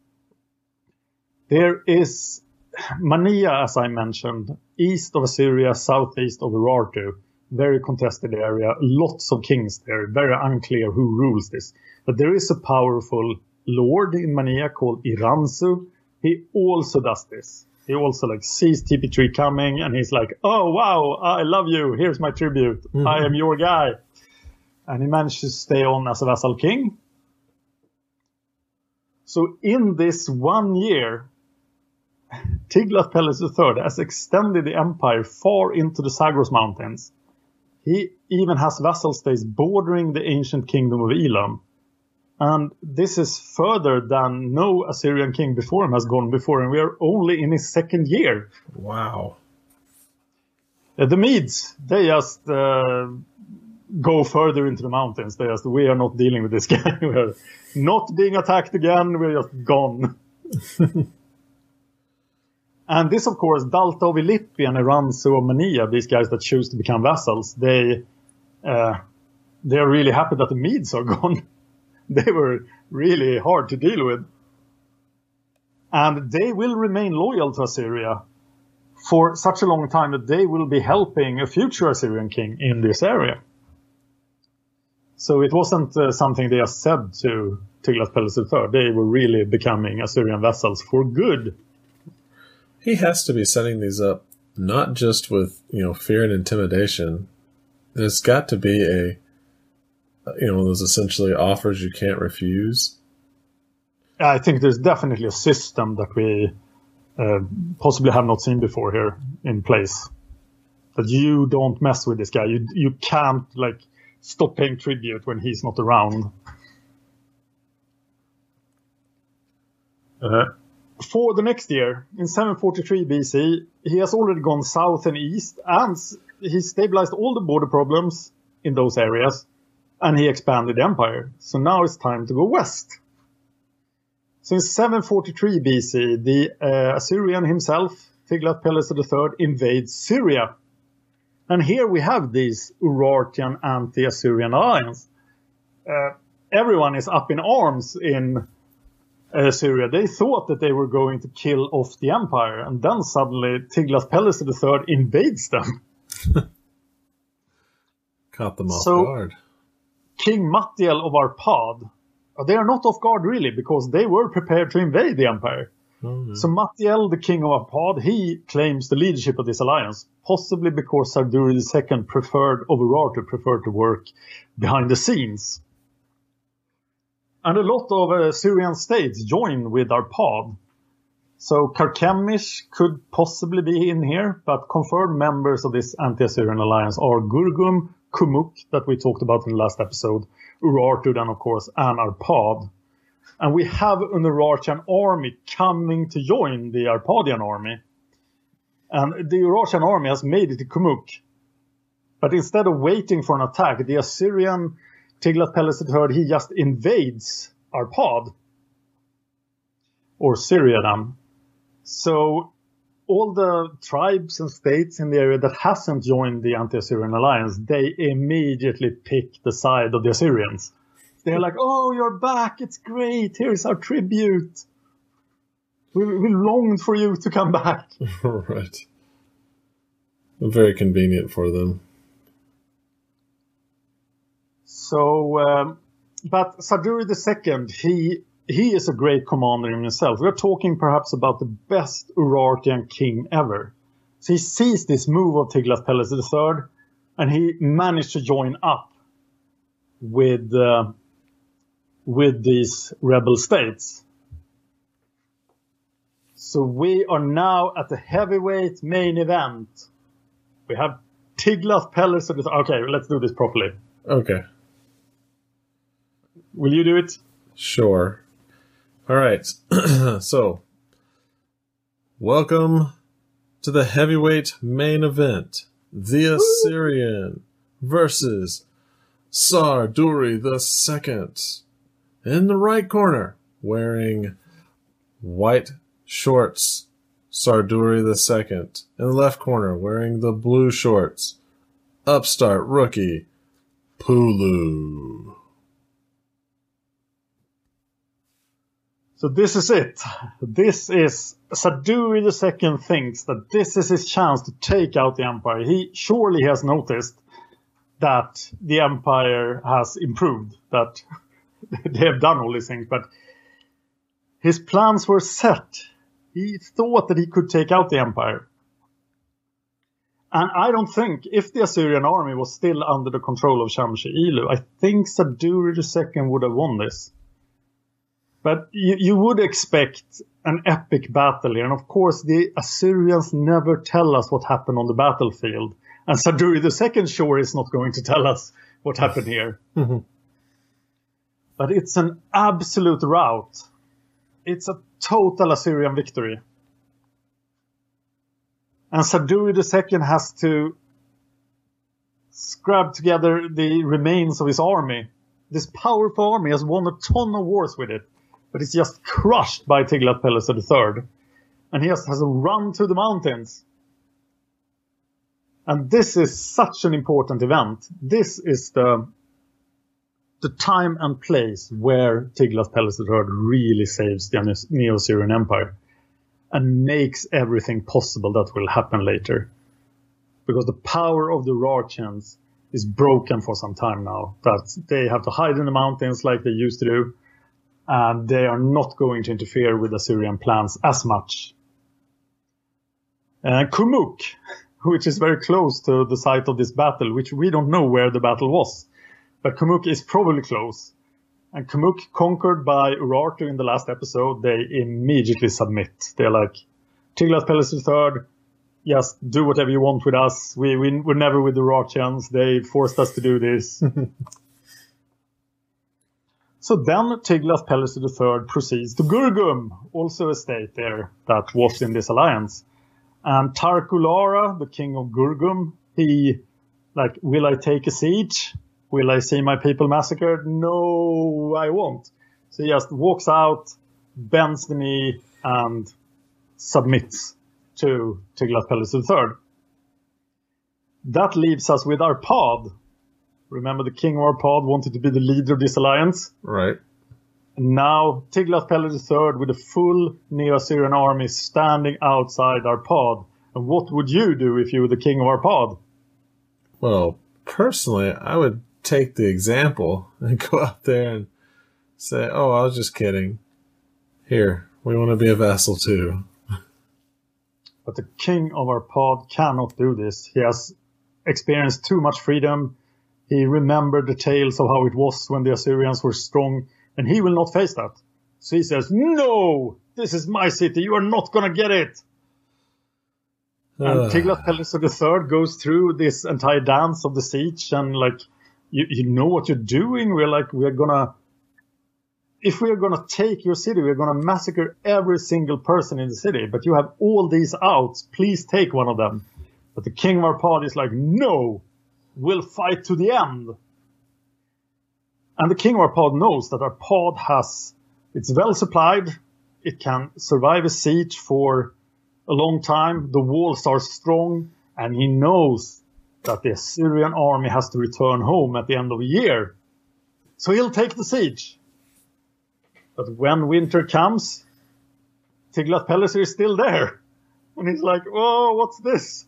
There is Mania, as I mentioned, east of Assyria, southeast of Urartu. Very contested area. Lots of kings there. Very unclear who rules this. But there is a powerful lord in Mania called Iranzu. He also does this. He also sees TP3 coming and he's like, oh, wow, I love you. Here's my tribute. Mm-hmm. I am your guy. And he manages to stay on as a vassal king. So in this 1 year, Tiglath-Pileser III has extended the empire far into the Zagros Mountains. He even has vassal states bordering the ancient kingdom of Elam. And this is further than no Assyrian king before him has gone before, and we are only in his second year. Wow. The Medes, they just go further into the mountains. They just, we are not dealing with this guy. We are not being attacked again. We're just gone. And this, of course, Dalta of Illipi and Iranzu of Mania, these guys that choose to become vassals, they're really happy that the Medes are gone. They were really hard to deal with. And they will remain loyal to Assyria for such a long time that they will be helping a future Assyrian king in this area. So it wasn't something they just said to Tiglath-Pileser III. They were really becoming Assyrian vassals for good. He has to be setting these up not just with, fear and intimidation. There's got to be those essentially offers you can't refuse. I think there's definitely a system that we possibly have not seen before here in place. That you don't mess with this guy. You can't stop paying tribute when he's not around. For the next year, in 743 BC, he has already gone south and east, and he stabilized all the border problems in those areas, and he expanded the empire. So now it's time to go west. So in 743 BC, the Assyrian himself, Tiglath-Pileser III, invades Syria. And here we have this Urartian anti-Assyrian alliance. Everyone is up in arms in Syria. They thought that they were going to kill off the empire, and then suddenly Tiglath-Pileser III invades them. Caught them off guard. King Mattiel of Arpad, they are not off guard really, because they were prepared to invade the empire. Mm-hmm. So Mattiel, the king of Arpad, he claims the leadership of this alliance, possibly because Sarduri II preferred to work behind the scenes. And a lot of Syrian states join with Arpad. So Karkemish could possibly be in here, but confirmed members of this anti-Assyrian alliance are Gurgum, Kumuk, that we talked about in the last episode, Urartu then of course, and Arpad. And we have an Urartian army coming to join the Arpadian army. And the Urartian army has made it to Kumuk. But instead of waiting for an attack, the Assyrian Tiglath-Pileser III, he just invades Arpad. Or Syria then. So all the tribes and states in the area that hasn't joined the anti-Assyrian alliance, they immediately pick the side of the Assyrians. They're like, oh, you're back, it's great, here's our tribute. We longed for you to come back. Right. Very convenient for them. So, but Sarduri II, he is a great commander in himself. We're talking perhaps about the best Urartian king ever. So he sees this move of Tiglath-Pileser III, and he managed to join up with these rebel states. So we are now at the heavyweight main event. We have Tiglath-Pileser III. Okay, let's do this properly. Okay. Will you do it? Sure. All right. So, welcome to the heavyweight main event. The Assyrian versus Sarduri II. In the right corner, wearing white shorts, Sarduri II. In the left corner, wearing the blue shorts, upstart rookie, Pulu. So this is it. This is Sarduri II thinks that this is his chance to take out the empire. He surely has noticed that the empire has improved, that they have done all these things, but his plans were set. He thought that he could take out the empire. And I don't think, if the Assyrian army was still under the control of Shamshi-Ilu, I think Sarduri II would have won this. But you would expect an epic battle here. And of course, the Assyrians never tell us what happened on the battlefield. And Sarduri II sure is not going to tell us what happened here. Mm-hmm. But it's an absolute rout. It's a total Assyrian victory. And Sarduri II has to scrap together the remains of his army. This powerful army has won a ton of wars with it. But it's just crushed by Tiglath-Pileser III. And he has to run to the mountains. And this is such an important event. This is the time and place where Tiglath-Pileser III really saves the Neo-Assyrian Empire. And makes everything possible that will happen later. Because the power of the Urartians is broken for some time now. That they have to hide in the mountains like they used to do. And they are not going to interfere with Assyrian plans as much. Kumuk, which is very close to the site of this battle, which we don't know where the battle was. But Kumuk is probably close. And Kumuk, conquered by Urartu in the last episode, they immediately submit. They're like, Tiglath-Pileser III, just do whatever you want with us. We're never with the Urartians. They forced us to do this. So then Tiglath-Pileser III proceeds to Gurgum, also a state there that was in this alliance. And Tarkulara, the king of Gurgum, he, like, will I take a siege? Will I see my people massacred? No, I won't. So he just walks out, bends the knee, and submits to Tiglath-Pileser III. That leaves us with Arpad. Remember, the king of Arpad wanted to be the leader of this alliance? Right. And now Tiglath-Pileser III with a full Neo-Assyrian army standing outside Arpad. And what would you do if you were the king of Arpad? Well, personally, I would take the example and go out there and say, oh, I was just kidding. Here, we want to be a vassal too. But the king of Arpad cannot do this. He has experienced too much freedom. He remembered the tales of how it was when the Assyrians were strong, and he will not face that. So he says, no, this is my city. You are not going to get it. And Tiglath-Pileser III goes through this entire dance of the siege, and like, you know what you're doing. If we're going to take your city, we're going to massacre every single person in the city. But you have all these outs. Please take one of them. But the king of Arpad is like, no, we'll fight to the end. And the king of Arpad knows that Arpad it's well supplied. It can survive a siege for a long time. The walls are strong. And he knows that the Assyrian army has to return home at the end of the year. So he'll take the siege. But when winter comes, Tiglath-Pileser is still there. And he's like, oh, what's this?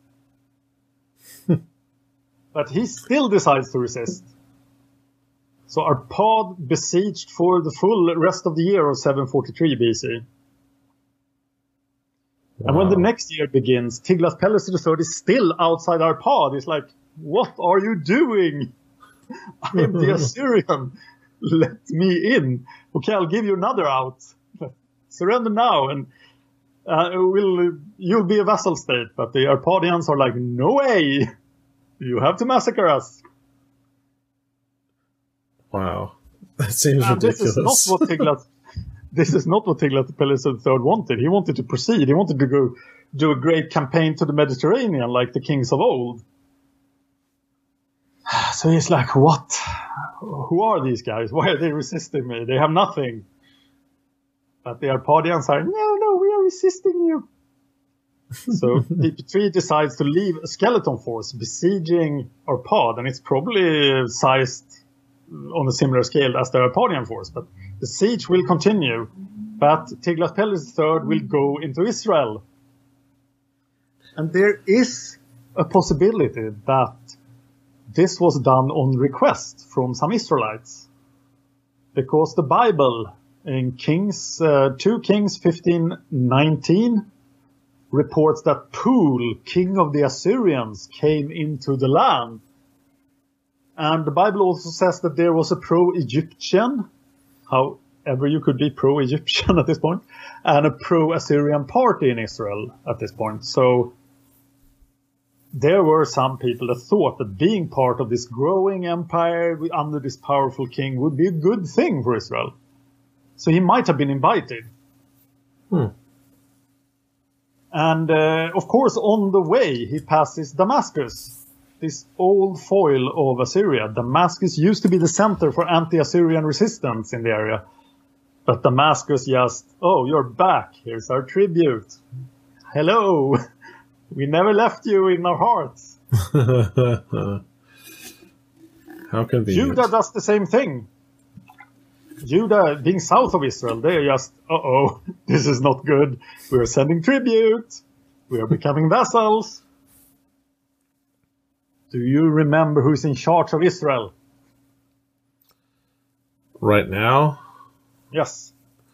But he still decides to resist. So Arpad besieged for the full rest of the year of 743 BC. Wow. And when the next year begins, Tiglath-Pileser III is still outside Arpad. He's like, what are you doing? I am the Assyrian. Let me in. Okay, I'll give you another out. Surrender now, and you'll be a vassal state. But the Arpadians are like, no way. You have to massacre us. Wow. That seems ridiculous. This is not what Tiglath-Pileser III wanted. He wanted to proceed. He wanted to go do a great campaign to the Mediterranean like the kings of old. So he's like, what? Who are these guys? Why are they resisting me? They have nothing. But the Arpadians are, no, we are resisting you. So DP3 decides to leave a skeleton force besieging Arpad, and it's probably sized on a similar scale as the Arpadian force. But the siege will continue. But Tiglath-Pileser III will go into Israel. And there is a possibility that this was done on request from some Israelites. Because the Bible in 2 Kings 15:19 reports that Pul, king of the Assyrians, came into the land. And the Bible also says that there was a pro-Egyptian, however you could be pro-Egyptian at this point, and a pro-Assyrian party in Israel at this point. So there were some people that thought that being part of this growing empire under this powerful king would be a good thing for Israel. So he might have been invited. And, of course, on the way, he passes Damascus, this old foil of Assyria. Damascus used to be the center for anti-Assyrian resistance in the area. But Damascus just, oh, you're back. Here's our tribute. Hello. We never left you in our hearts. How convenient. Judah does the same thing. Judah, being south of Israel, they are just, this is not good. We are sending tribute. We are becoming vassals. Do you remember who's in charge of Israel? Right now? Yes.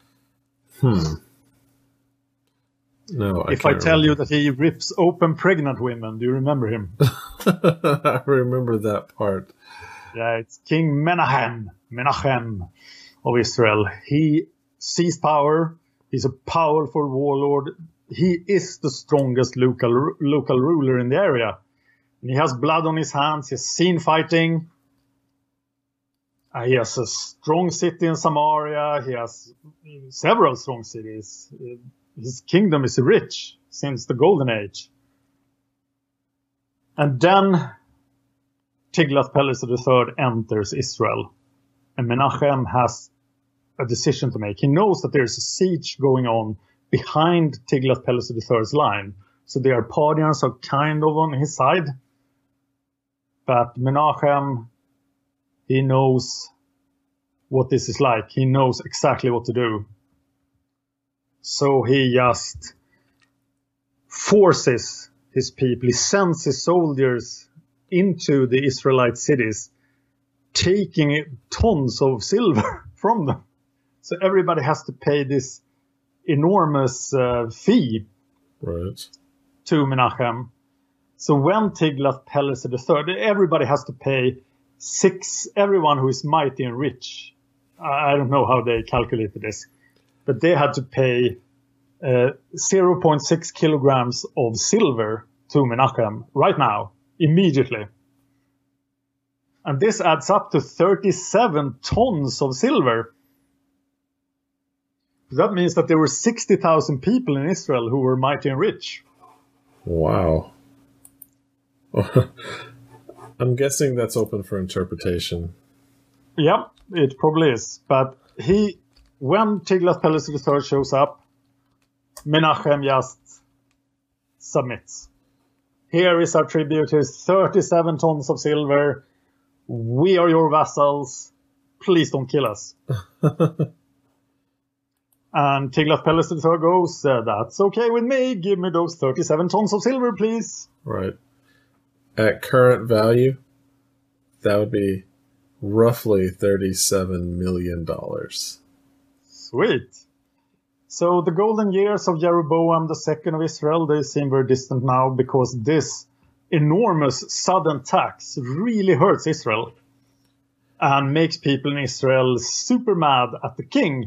No, If I tell you that he rips open pregnant women, do you remember him? I remember that part. Yeah, it's King Menachem of Israel. He seized power. He's a powerful warlord. He is the strongest local ruler in the area. And he has blood on his hands. He's seen fighting. He has a strong city in Samaria. He has several strong cities. His kingdom is rich since the Golden Age. And then Tiglath-Pileser III enters Israel. And Menachem has a decision to make. He knows that there's a siege going on behind Tiglath-Pileser III's line. So the Arpadians are kind of on his side. But Menachem, he knows what this is like. He knows exactly what to do. So he just forces his people. He sends his soldiers into the Israelite cities, taking tons of silver from them. So everybody has to pay this enormous fee to Menachem. So when Tiglath-Pileser III, everybody has to pay everyone who is mighty and rich. I don't know how they calculated this, but they had to pay 0.6 kilograms of silver to Menachem right now, immediately. And this adds up to 37 tons of silver. That means that there were 60,000 people in Israel who were mighty and rich. Wow. I'm guessing that's open for interpretation. Yeah, it probably is. But when Tiglath-Pileser III shows up, Menachem just submits. Here is our tribute. Here's 37 tons of silver. We are your vassals. Please don't kill us. And Tiglath-Pileser III goes, that's okay with me. Give me those 37 tons of silver, please. Right. At current value, that would be roughly $37 million. Sweet. So the golden years of Jeroboam II of Israel, they seem very distant now because this enormous sudden tax really hurts Israel and makes people in Israel super mad at the king.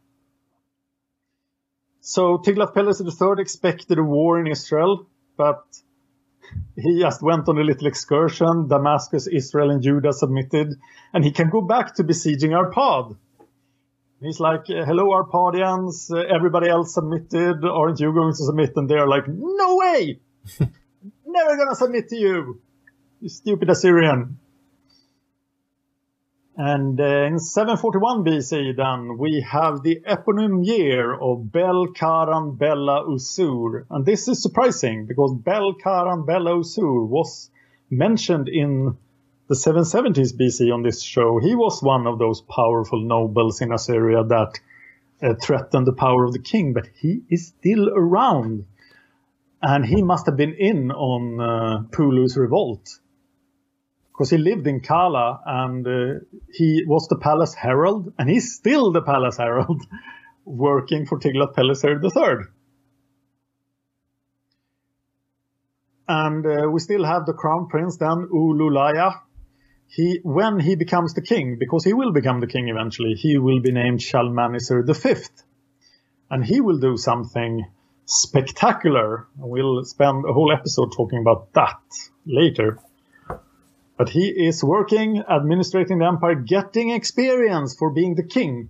So Tiglath-Pileser III expected a war in Israel, but he just went on a little excursion. Damascus, Israel, and Judah submitted, and he can go back to besieging Arpad. He's like, hello, Arpadians, everybody else submitted. Aren't you going to submit? And they're like, no way! Never gonna submit to you, you stupid Assyrian. And in 741 BC, then, we have the eponym year of Bel-Karan Bella Usur. And this is surprising, because Bel-Karan Bella Usur was mentioned in the 770s BC on this show. He was one of those powerful nobles in Assyria that threatened the power of the king, but he is still around. And he must have been in on Pulu's revolt, because he lived in Kala, and he was the palace herald, and he's still the palace herald, working for Tiglath-Pileser III. And we still have the crown prince then, Ululaya. When he becomes the king, because he will become the king eventually, he will be named Shalmaneser V. And he will do something spectacular. We'll spend a whole episode talking about that later. But he is working, administrating the empire, getting experience for being the king.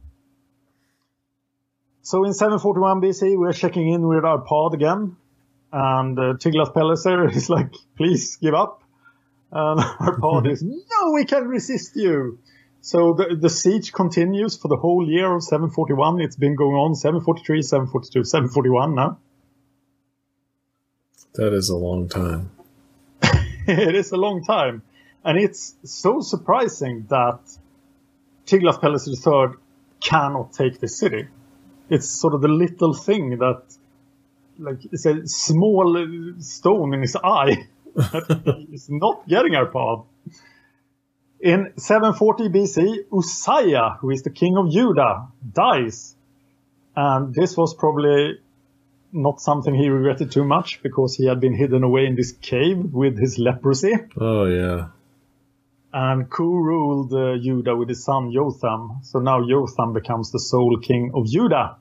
So in 741 BC, we're checking in with Arpad again. And Tiglath-Pileser is like, please give up. And Arpad is, no, we can resist you. So the siege continues for the whole year of 741. It's been going on 743, 742, 741 now. That is a long time. It is a long time. And it's so surprising that Tiglath-Pileser III cannot take the city. It's sort of the little thing that, like, it's a small stone in his eye that he's not getting Arpad. In 740 BC, Uzziah, who is the king of Judah, dies. And this was probably not something he regretted too much, because he had been hidden away in this cave with his leprosy. Oh, yeah. And Ku ruled Judah with his son Jotham. So now Jotham becomes the sole king of Judah.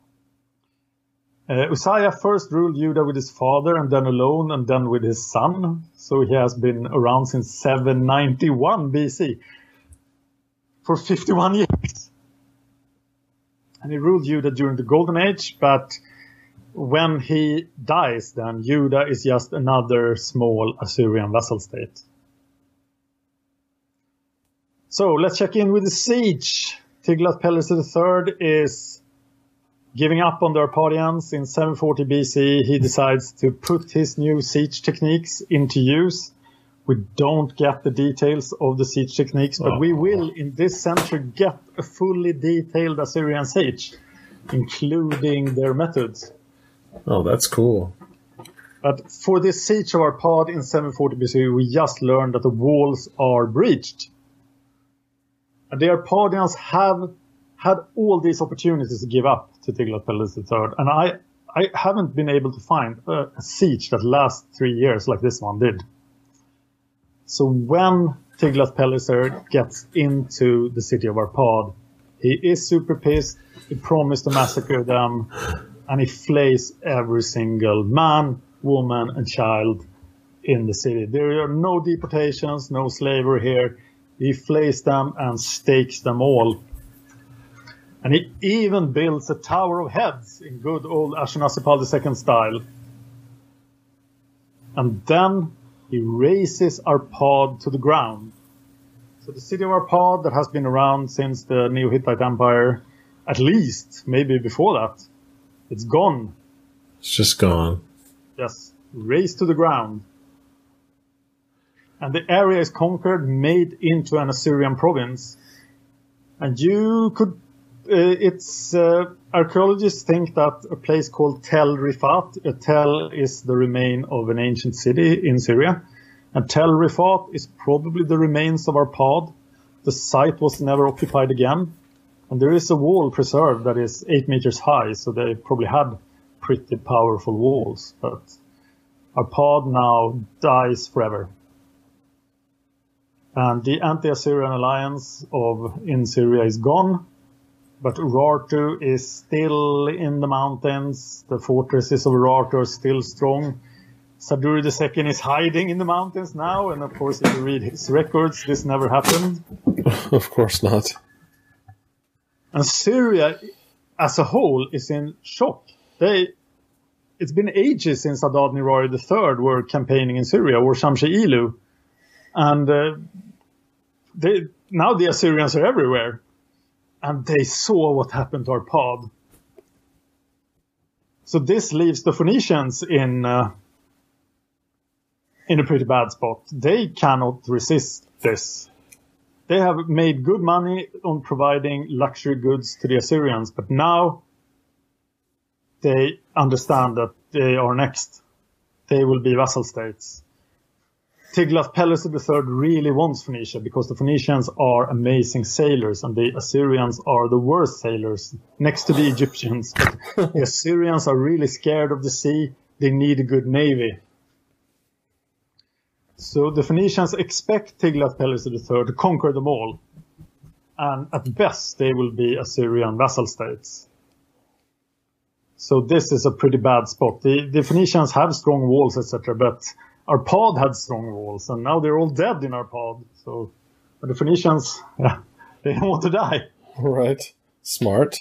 Uzziah first ruled Judah with his father, and then alone, and then with his son. So he has been around since 791 BC. for 51 years. And he ruled Judah during the Golden Age, but when he dies, then Judah is just another small Assyrian vassal state. So let's check in with the siege. Tiglath-Pileser III is giving up on the Arpadians. In 740 BC, he decides to put his new siege techniques into use. We don't get the details of the siege techniques, but we will, in this century, get a fully detailed Assyrian siege, including their methods. Oh, that's cool. But for this siege of Arpad in 740 BC, we just learned that the walls are breached. And the Arpadians have had all these opportunities to give up to Tiglath-Pileser III. And I haven't been able to find a siege that lasts 3 years like this one did. So when Tiglath-Pileser gets into the city of Arpad, he is super pissed. He promised to massacre them. And he flays every single man, woman, and child in the city. There are no deportations, no slavery here. He flays them and stakes them all. And he even builds a Tower of Heads in good old Ashurnasirpal II style. And then he razes Arpad to the ground. So the city of Arpad that has been around since the Neo-Hittite Empire, at least, maybe before that, it's gone. It's just gone. Yes, razed to the ground. And the area is conquered, made into an Assyrian province. And you could... archaeologists think that a place called Tel Rifat, Tel is the remain of an ancient city in Syria, and Tel Rifat is probably the remains of Arpad. The site was never occupied again, and there is a wall preserved that is 8 meters high, so they probably had pretty powerful walls, but Arpad now dies forever. And the anti-Assyrian alliance in Syria is gone. But Urartu is still in the mountains. The fortresses of Urartu are still strong. Saduri II is hiding in the mountains now. And of course, if you read his records, this never happened. Of course not. And Syria as a whole is in shock. It's been ages since Adad Nirari III were campaigning in Syria, or Shamshi Ilu. And now the Assyrians are everywhere. And they saw what happened to Arpad. So this leaves the Phoenicians in a pretty bad spot. They cannot resist this. They have made good money on providing luxury goods to the Assyrians, but now they understand that they are next. They will be vassal states. Tiglath-Pileser III really wants Phoenicia because the Phoenicians are amazing sailors and the Assyrians are the worst sailors next to the Egyptians. But the Assyrians are really scared of the sea. They need a good navy. So the Phoenicians expect Tiglath-Pileser III to conquer them all. And at best, they will be Assyrian vassal states. So this is a pretty bad spot. The Phoenicians have strong walls, etc., but Arpad had strong walls, and now they're all dead in Arpad. So the Phoenicians, they don't want to die. Right. Smart.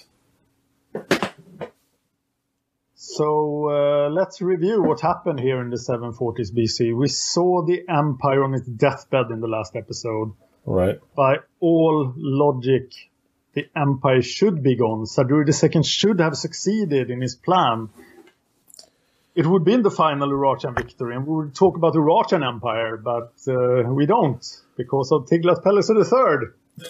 So let's review what happened here in the 740s BC. We saw the empire on its deathbed in the last episode. Right. By all logic, the empire should be gone. Saduri II should have succeeded in his plan. It would be in the final Urartian victory, and we would talk about the Urartian Empire, but we don't, because of Tiglath-Pileser III.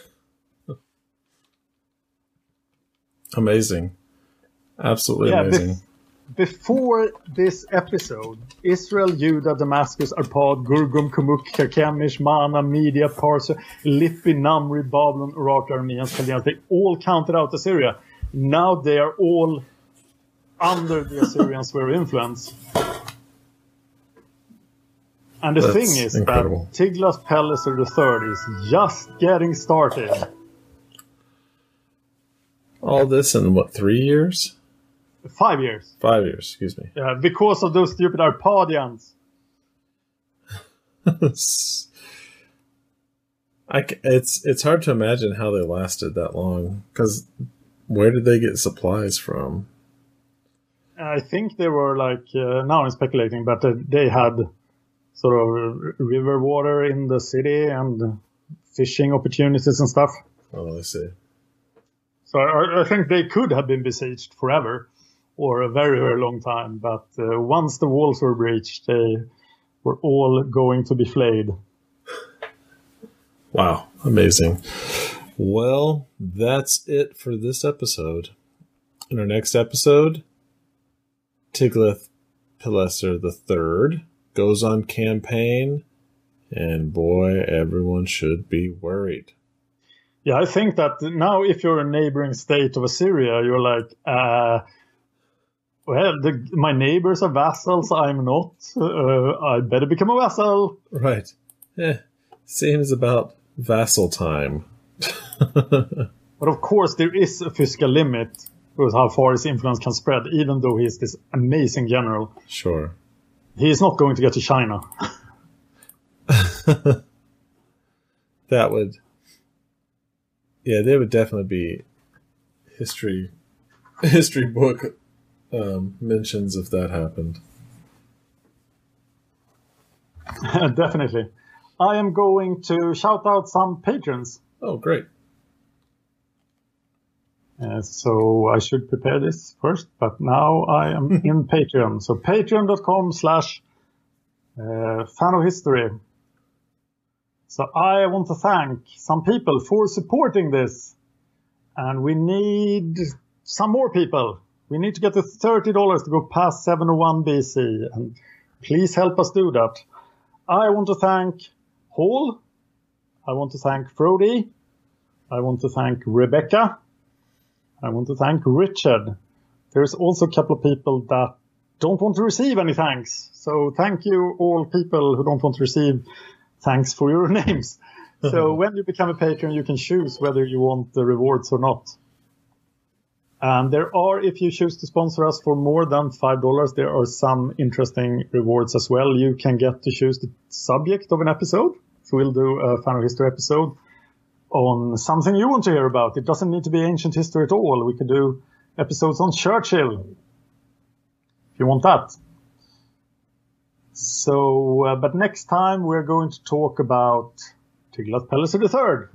Amazing. Absolutely amazing. Before this episode, Israel, Judah, Damascus, Arpad, Gurgum, Kumuk, Karkemish, Mana, Media, Parsa, Lippi, Namri, Babylon, Urartu, Armenians, Chaldeans, they all counted out Assyria. Now they are all under the Assyrian sphere of influence. And the thing is incredible. That Tiglath-Pileser III is just getting started. All this in, 3 years? 5 years. 5 years, excuse me. Yeah, because of those stupid Arpadians. It's hard to imagine how they lasted that long, because where did they get supplies from? I think they were now I'm speculating, but they had sort of river water in the city and fishing opportunities and stuff. Oh, I see. So I think they could have been besieged forever or a very, very long time. But once the walls were breached, they were all going to be flayed. Wow, amazing. Well, that's it for this episode. In our next episode, Tiglath-Pileser III goes on campaign, and boy, everyone should be worried. Yeah, I think that now if you're a neighboring state of Assyria, you're like, my neighbors are vassals, I'm not. I better become a vassal. Right. Seems about vassal time. But of course, there is a physical limit with how far his influence can spread, even though he is this amazing general. Sure. He is not going to get to China. That would... Yeah, there would definitely be history book mentions if that happened. Definitely. I am going to shout out some patrons. Oh, great. So I should prepare this first, but now I am in Patreon. So patreon.com/fanofhistory. So I want to thank some people for supporting this. And we need some more people. We need to get to $30 to go past 701 BC. And please help us do that. I want to thank Hall. I want to thank Frody. I want to thank Rebecca. I want to thank Richard. There's also a couple of people that don't want to receive any thanks. So thank you all people who don't want to receive thanks for your names. So when you become a patron, you can choose whether you want the rewards or not. And there are, if you choose to sponsor us for more than $5, there are some interesting rewards as well. You can get to choose the subject of an episode. So we'll do a Fan of History episode on something you want to hear about. It doesn't need to be ancient history at all. We could do episodes on Churchill, if you want that. So, but next time we're going to talk about Tiglath-Pileser III.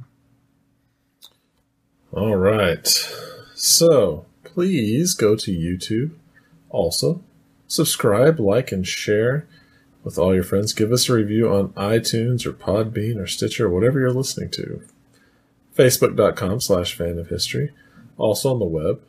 All right. So, please go to YouTube. Also, subscribe, like, and share with all your friends. Give us a review on iTunes or Podbean or Stitcher or whatever you're listening to. Facebook.com/fanofhistory. Also on the web,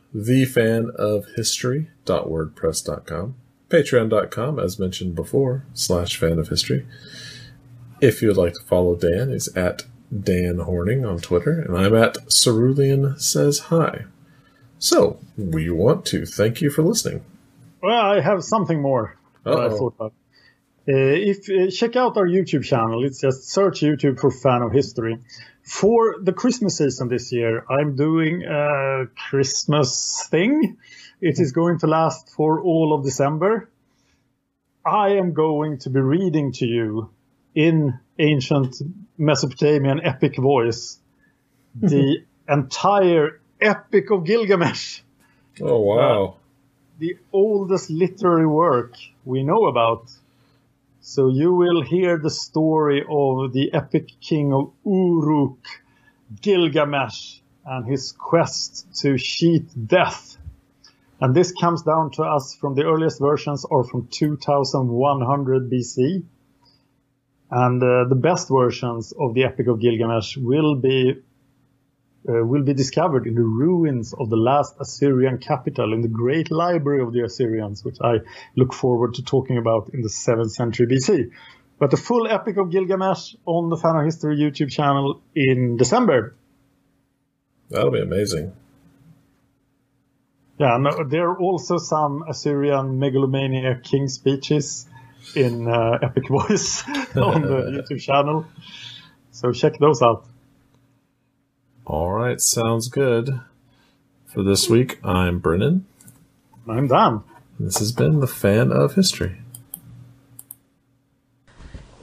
thefanofhistory.wordpress.com. Patreon.com, as mentioned before, /fanofhistory. If you would like to follow Dan, he's at Dan Horning on Twitter, and I'm at Cerulean Says Hi. So, we want to thank you for listening. Well, I have something more that I thought about. Check out our YouTube channel. It's just search YouTube for Fan of History. For the Christmas season this year, I'm doing a Christmas thing. It is going to last for all of December. I am going to be reading to you in ancient Mesopotamian epic voice the entire Epic of Gilgamesh. Oh, wow. The oldest literary work we know about. So you will hear the story of the epic king of Uruk, Gilgamesh, and his quest to cheat death. And this comes down to us from the earliest versions are from 2100 BC. And the best versions of the Epic of Gilgamesh will be discovered in the ruins of the last Assyrian capital in the great library of the Assyrians, which I look forward to talking about in the 7th century BC. But the full Epic of Gilgamesh on the Fan of History YouTube channel in December. That'll be amazing. Yeah, no, there are also some Assyrian megalomaniac king speeches in epic voice on the YouTube channel. So check those out. All right, sounds good. For this week, I'm Brennan. I'm Dan. This has been the Fan of History.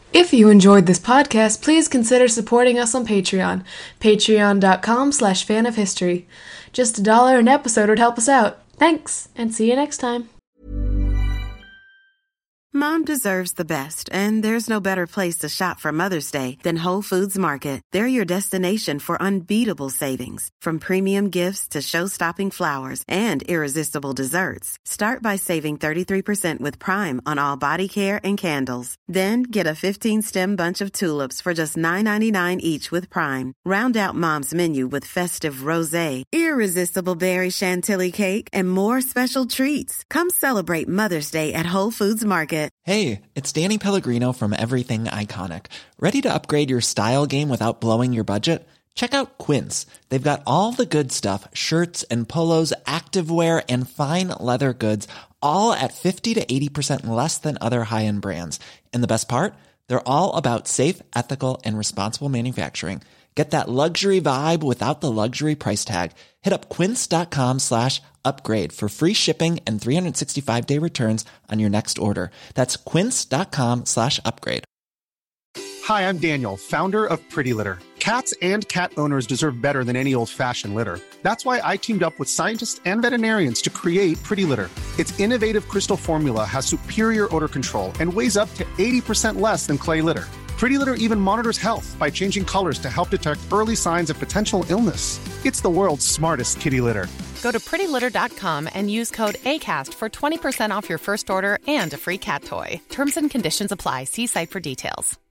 If you enjoyed this podcast, please consider supporting us on Patreon. Patreon.com/fanofhistory. Just $1 an episode would help us out. Thanks, and see you next time. Mom deserves the best, and there's no better place to shop for Mother's Day than Whole Foods Market. They're your destination for unbeatable savings, from premium gifts to show-stopping flowers and irresistible desserts. Start by saving 33% with Prime on all body care and candles. Then get a 15-stem bunch of tulips for just $9.99 each with Prime. Round out Mom's menu with festive rosé, irresistible berry chantilly cake, and more special treats. Come celebrate Mother's Day at Whole Foods Market. Hey, it's Danny Pellegrino from Everything Iconic. Ready to upgrade your style game without blowing your budget? Check out Quince. They've got all the good stuff, shirts and polos, activewear, and fine leather goods, all at 50 to 80% less than other high-end brands. And the best part? They're all about safe, ethical, and responsible manufacturing. Get that luxury vibe without the luxury price tag. Hit up quince.com/upgrade for free shipping and 365-day returns on your next order. That's quince.com/upgrade. Hi, I'm Daniel, founder of Pretty Litter. Cats and cat owners deserve better than any old-fashioned litter. That's why I teamed up with scientists and veterinarians to create Pretty Litter. Its innovative crystal formula has superior odor control and weighs up to 80% less than clay litter. Pretty Litter even monitors health by changing colors to help detect early signs of potential illness. It's the world's smartest kitty litter. Go to prettylitter.com and use code ACAST for 20% off your first order and a free cat toy. Terms and conditions apply. See site for details.